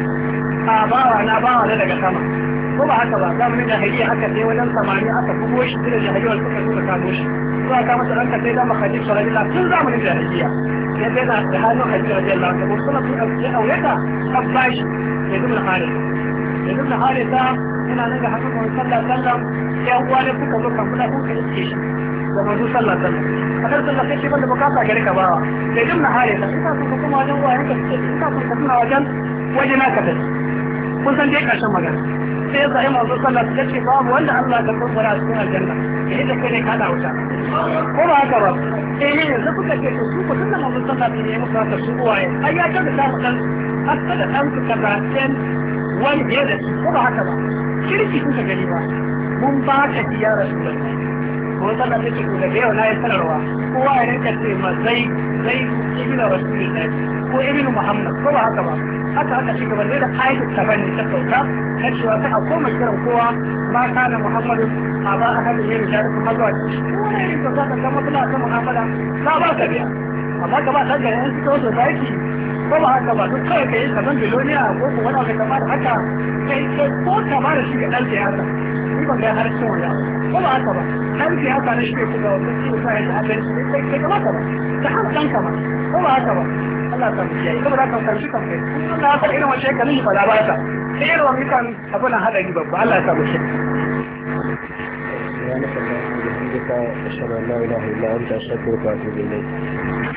a bawa na bawa na daga sama ko ba haka ba zamanin jahiliya haka sai wajen samani aka bugo shi da jahiliyar suka suka kamo shi zuwa ka masa ranka sai da makadin shahadila tun zamanin jahiliya ya bai da da hannun hadisi radiyallahu anhu kuma sun ɗauki aureta abbashi da jumla halitta da jumla halitta yana nan ga hannun sallallahu alaihi wasallam sai uwa ne suka zo kan kuɗa kuka iske shi da manzo sallallahu alaihi wasallam akar sallallahu sai banda bukata gare ka bawa da jumla halitta ina son ka kuma wajen wayan ka ce ina son ka tuna wajen wajen naka da kun san dai karshen magana sai ya zai manzo sallallahu alaihi wasallam ce babu wanda Allah ya kumbura a cikin aljanna yayin da kai ne ka da wuta ko ba haka ba eh ne yanzu kuka ce to su ko tunda manzo sallallahu alaihi wasallam ya muka ta su uwaye ai ya ta da mu dan hatta da dan su kaza sen wani ne da ko ba haka ba kirki kuka gani ba mun ba ka ya rasulullahi ko sallallahu alaihi wasallam da yau na yi sanarwa kowa ya rinka ce ma zai zai ibnu rasulullahi ko ibnu muhammad ko ba haka ba haka haka shi gaba da ayatul tabanni ta sauka kan cewa sai a koma kiran kowa ma kana muhammadu a ba a hadin yin da kuma zuwa ko ne yin ka zaka ga mutuna ta muhammada ka ba ka biya amma ka ba ta ga yan to to zaki ko ba haka ba duk kai kai ka san biloniya ko ko wani abu kamar haka kai ko ka ba da shi ga dan siyasa ni ban ga har cin wani ko ba haka ba dan siyasa ne shi ko ga wani shi sai ya abin kai kai kamar ka ba ta har dan ka ba ko ba haka ba Allah ta biya saboda haka kan shi kan kai Allah ya irin wace kalin fa da ba ta sai irin wannan kan abuna hadari babba Allah ya sa mu shi سبحانك اللهم وبحمدك أشهد أن لا إله إلا أنت أستغفرك وأتوب إليك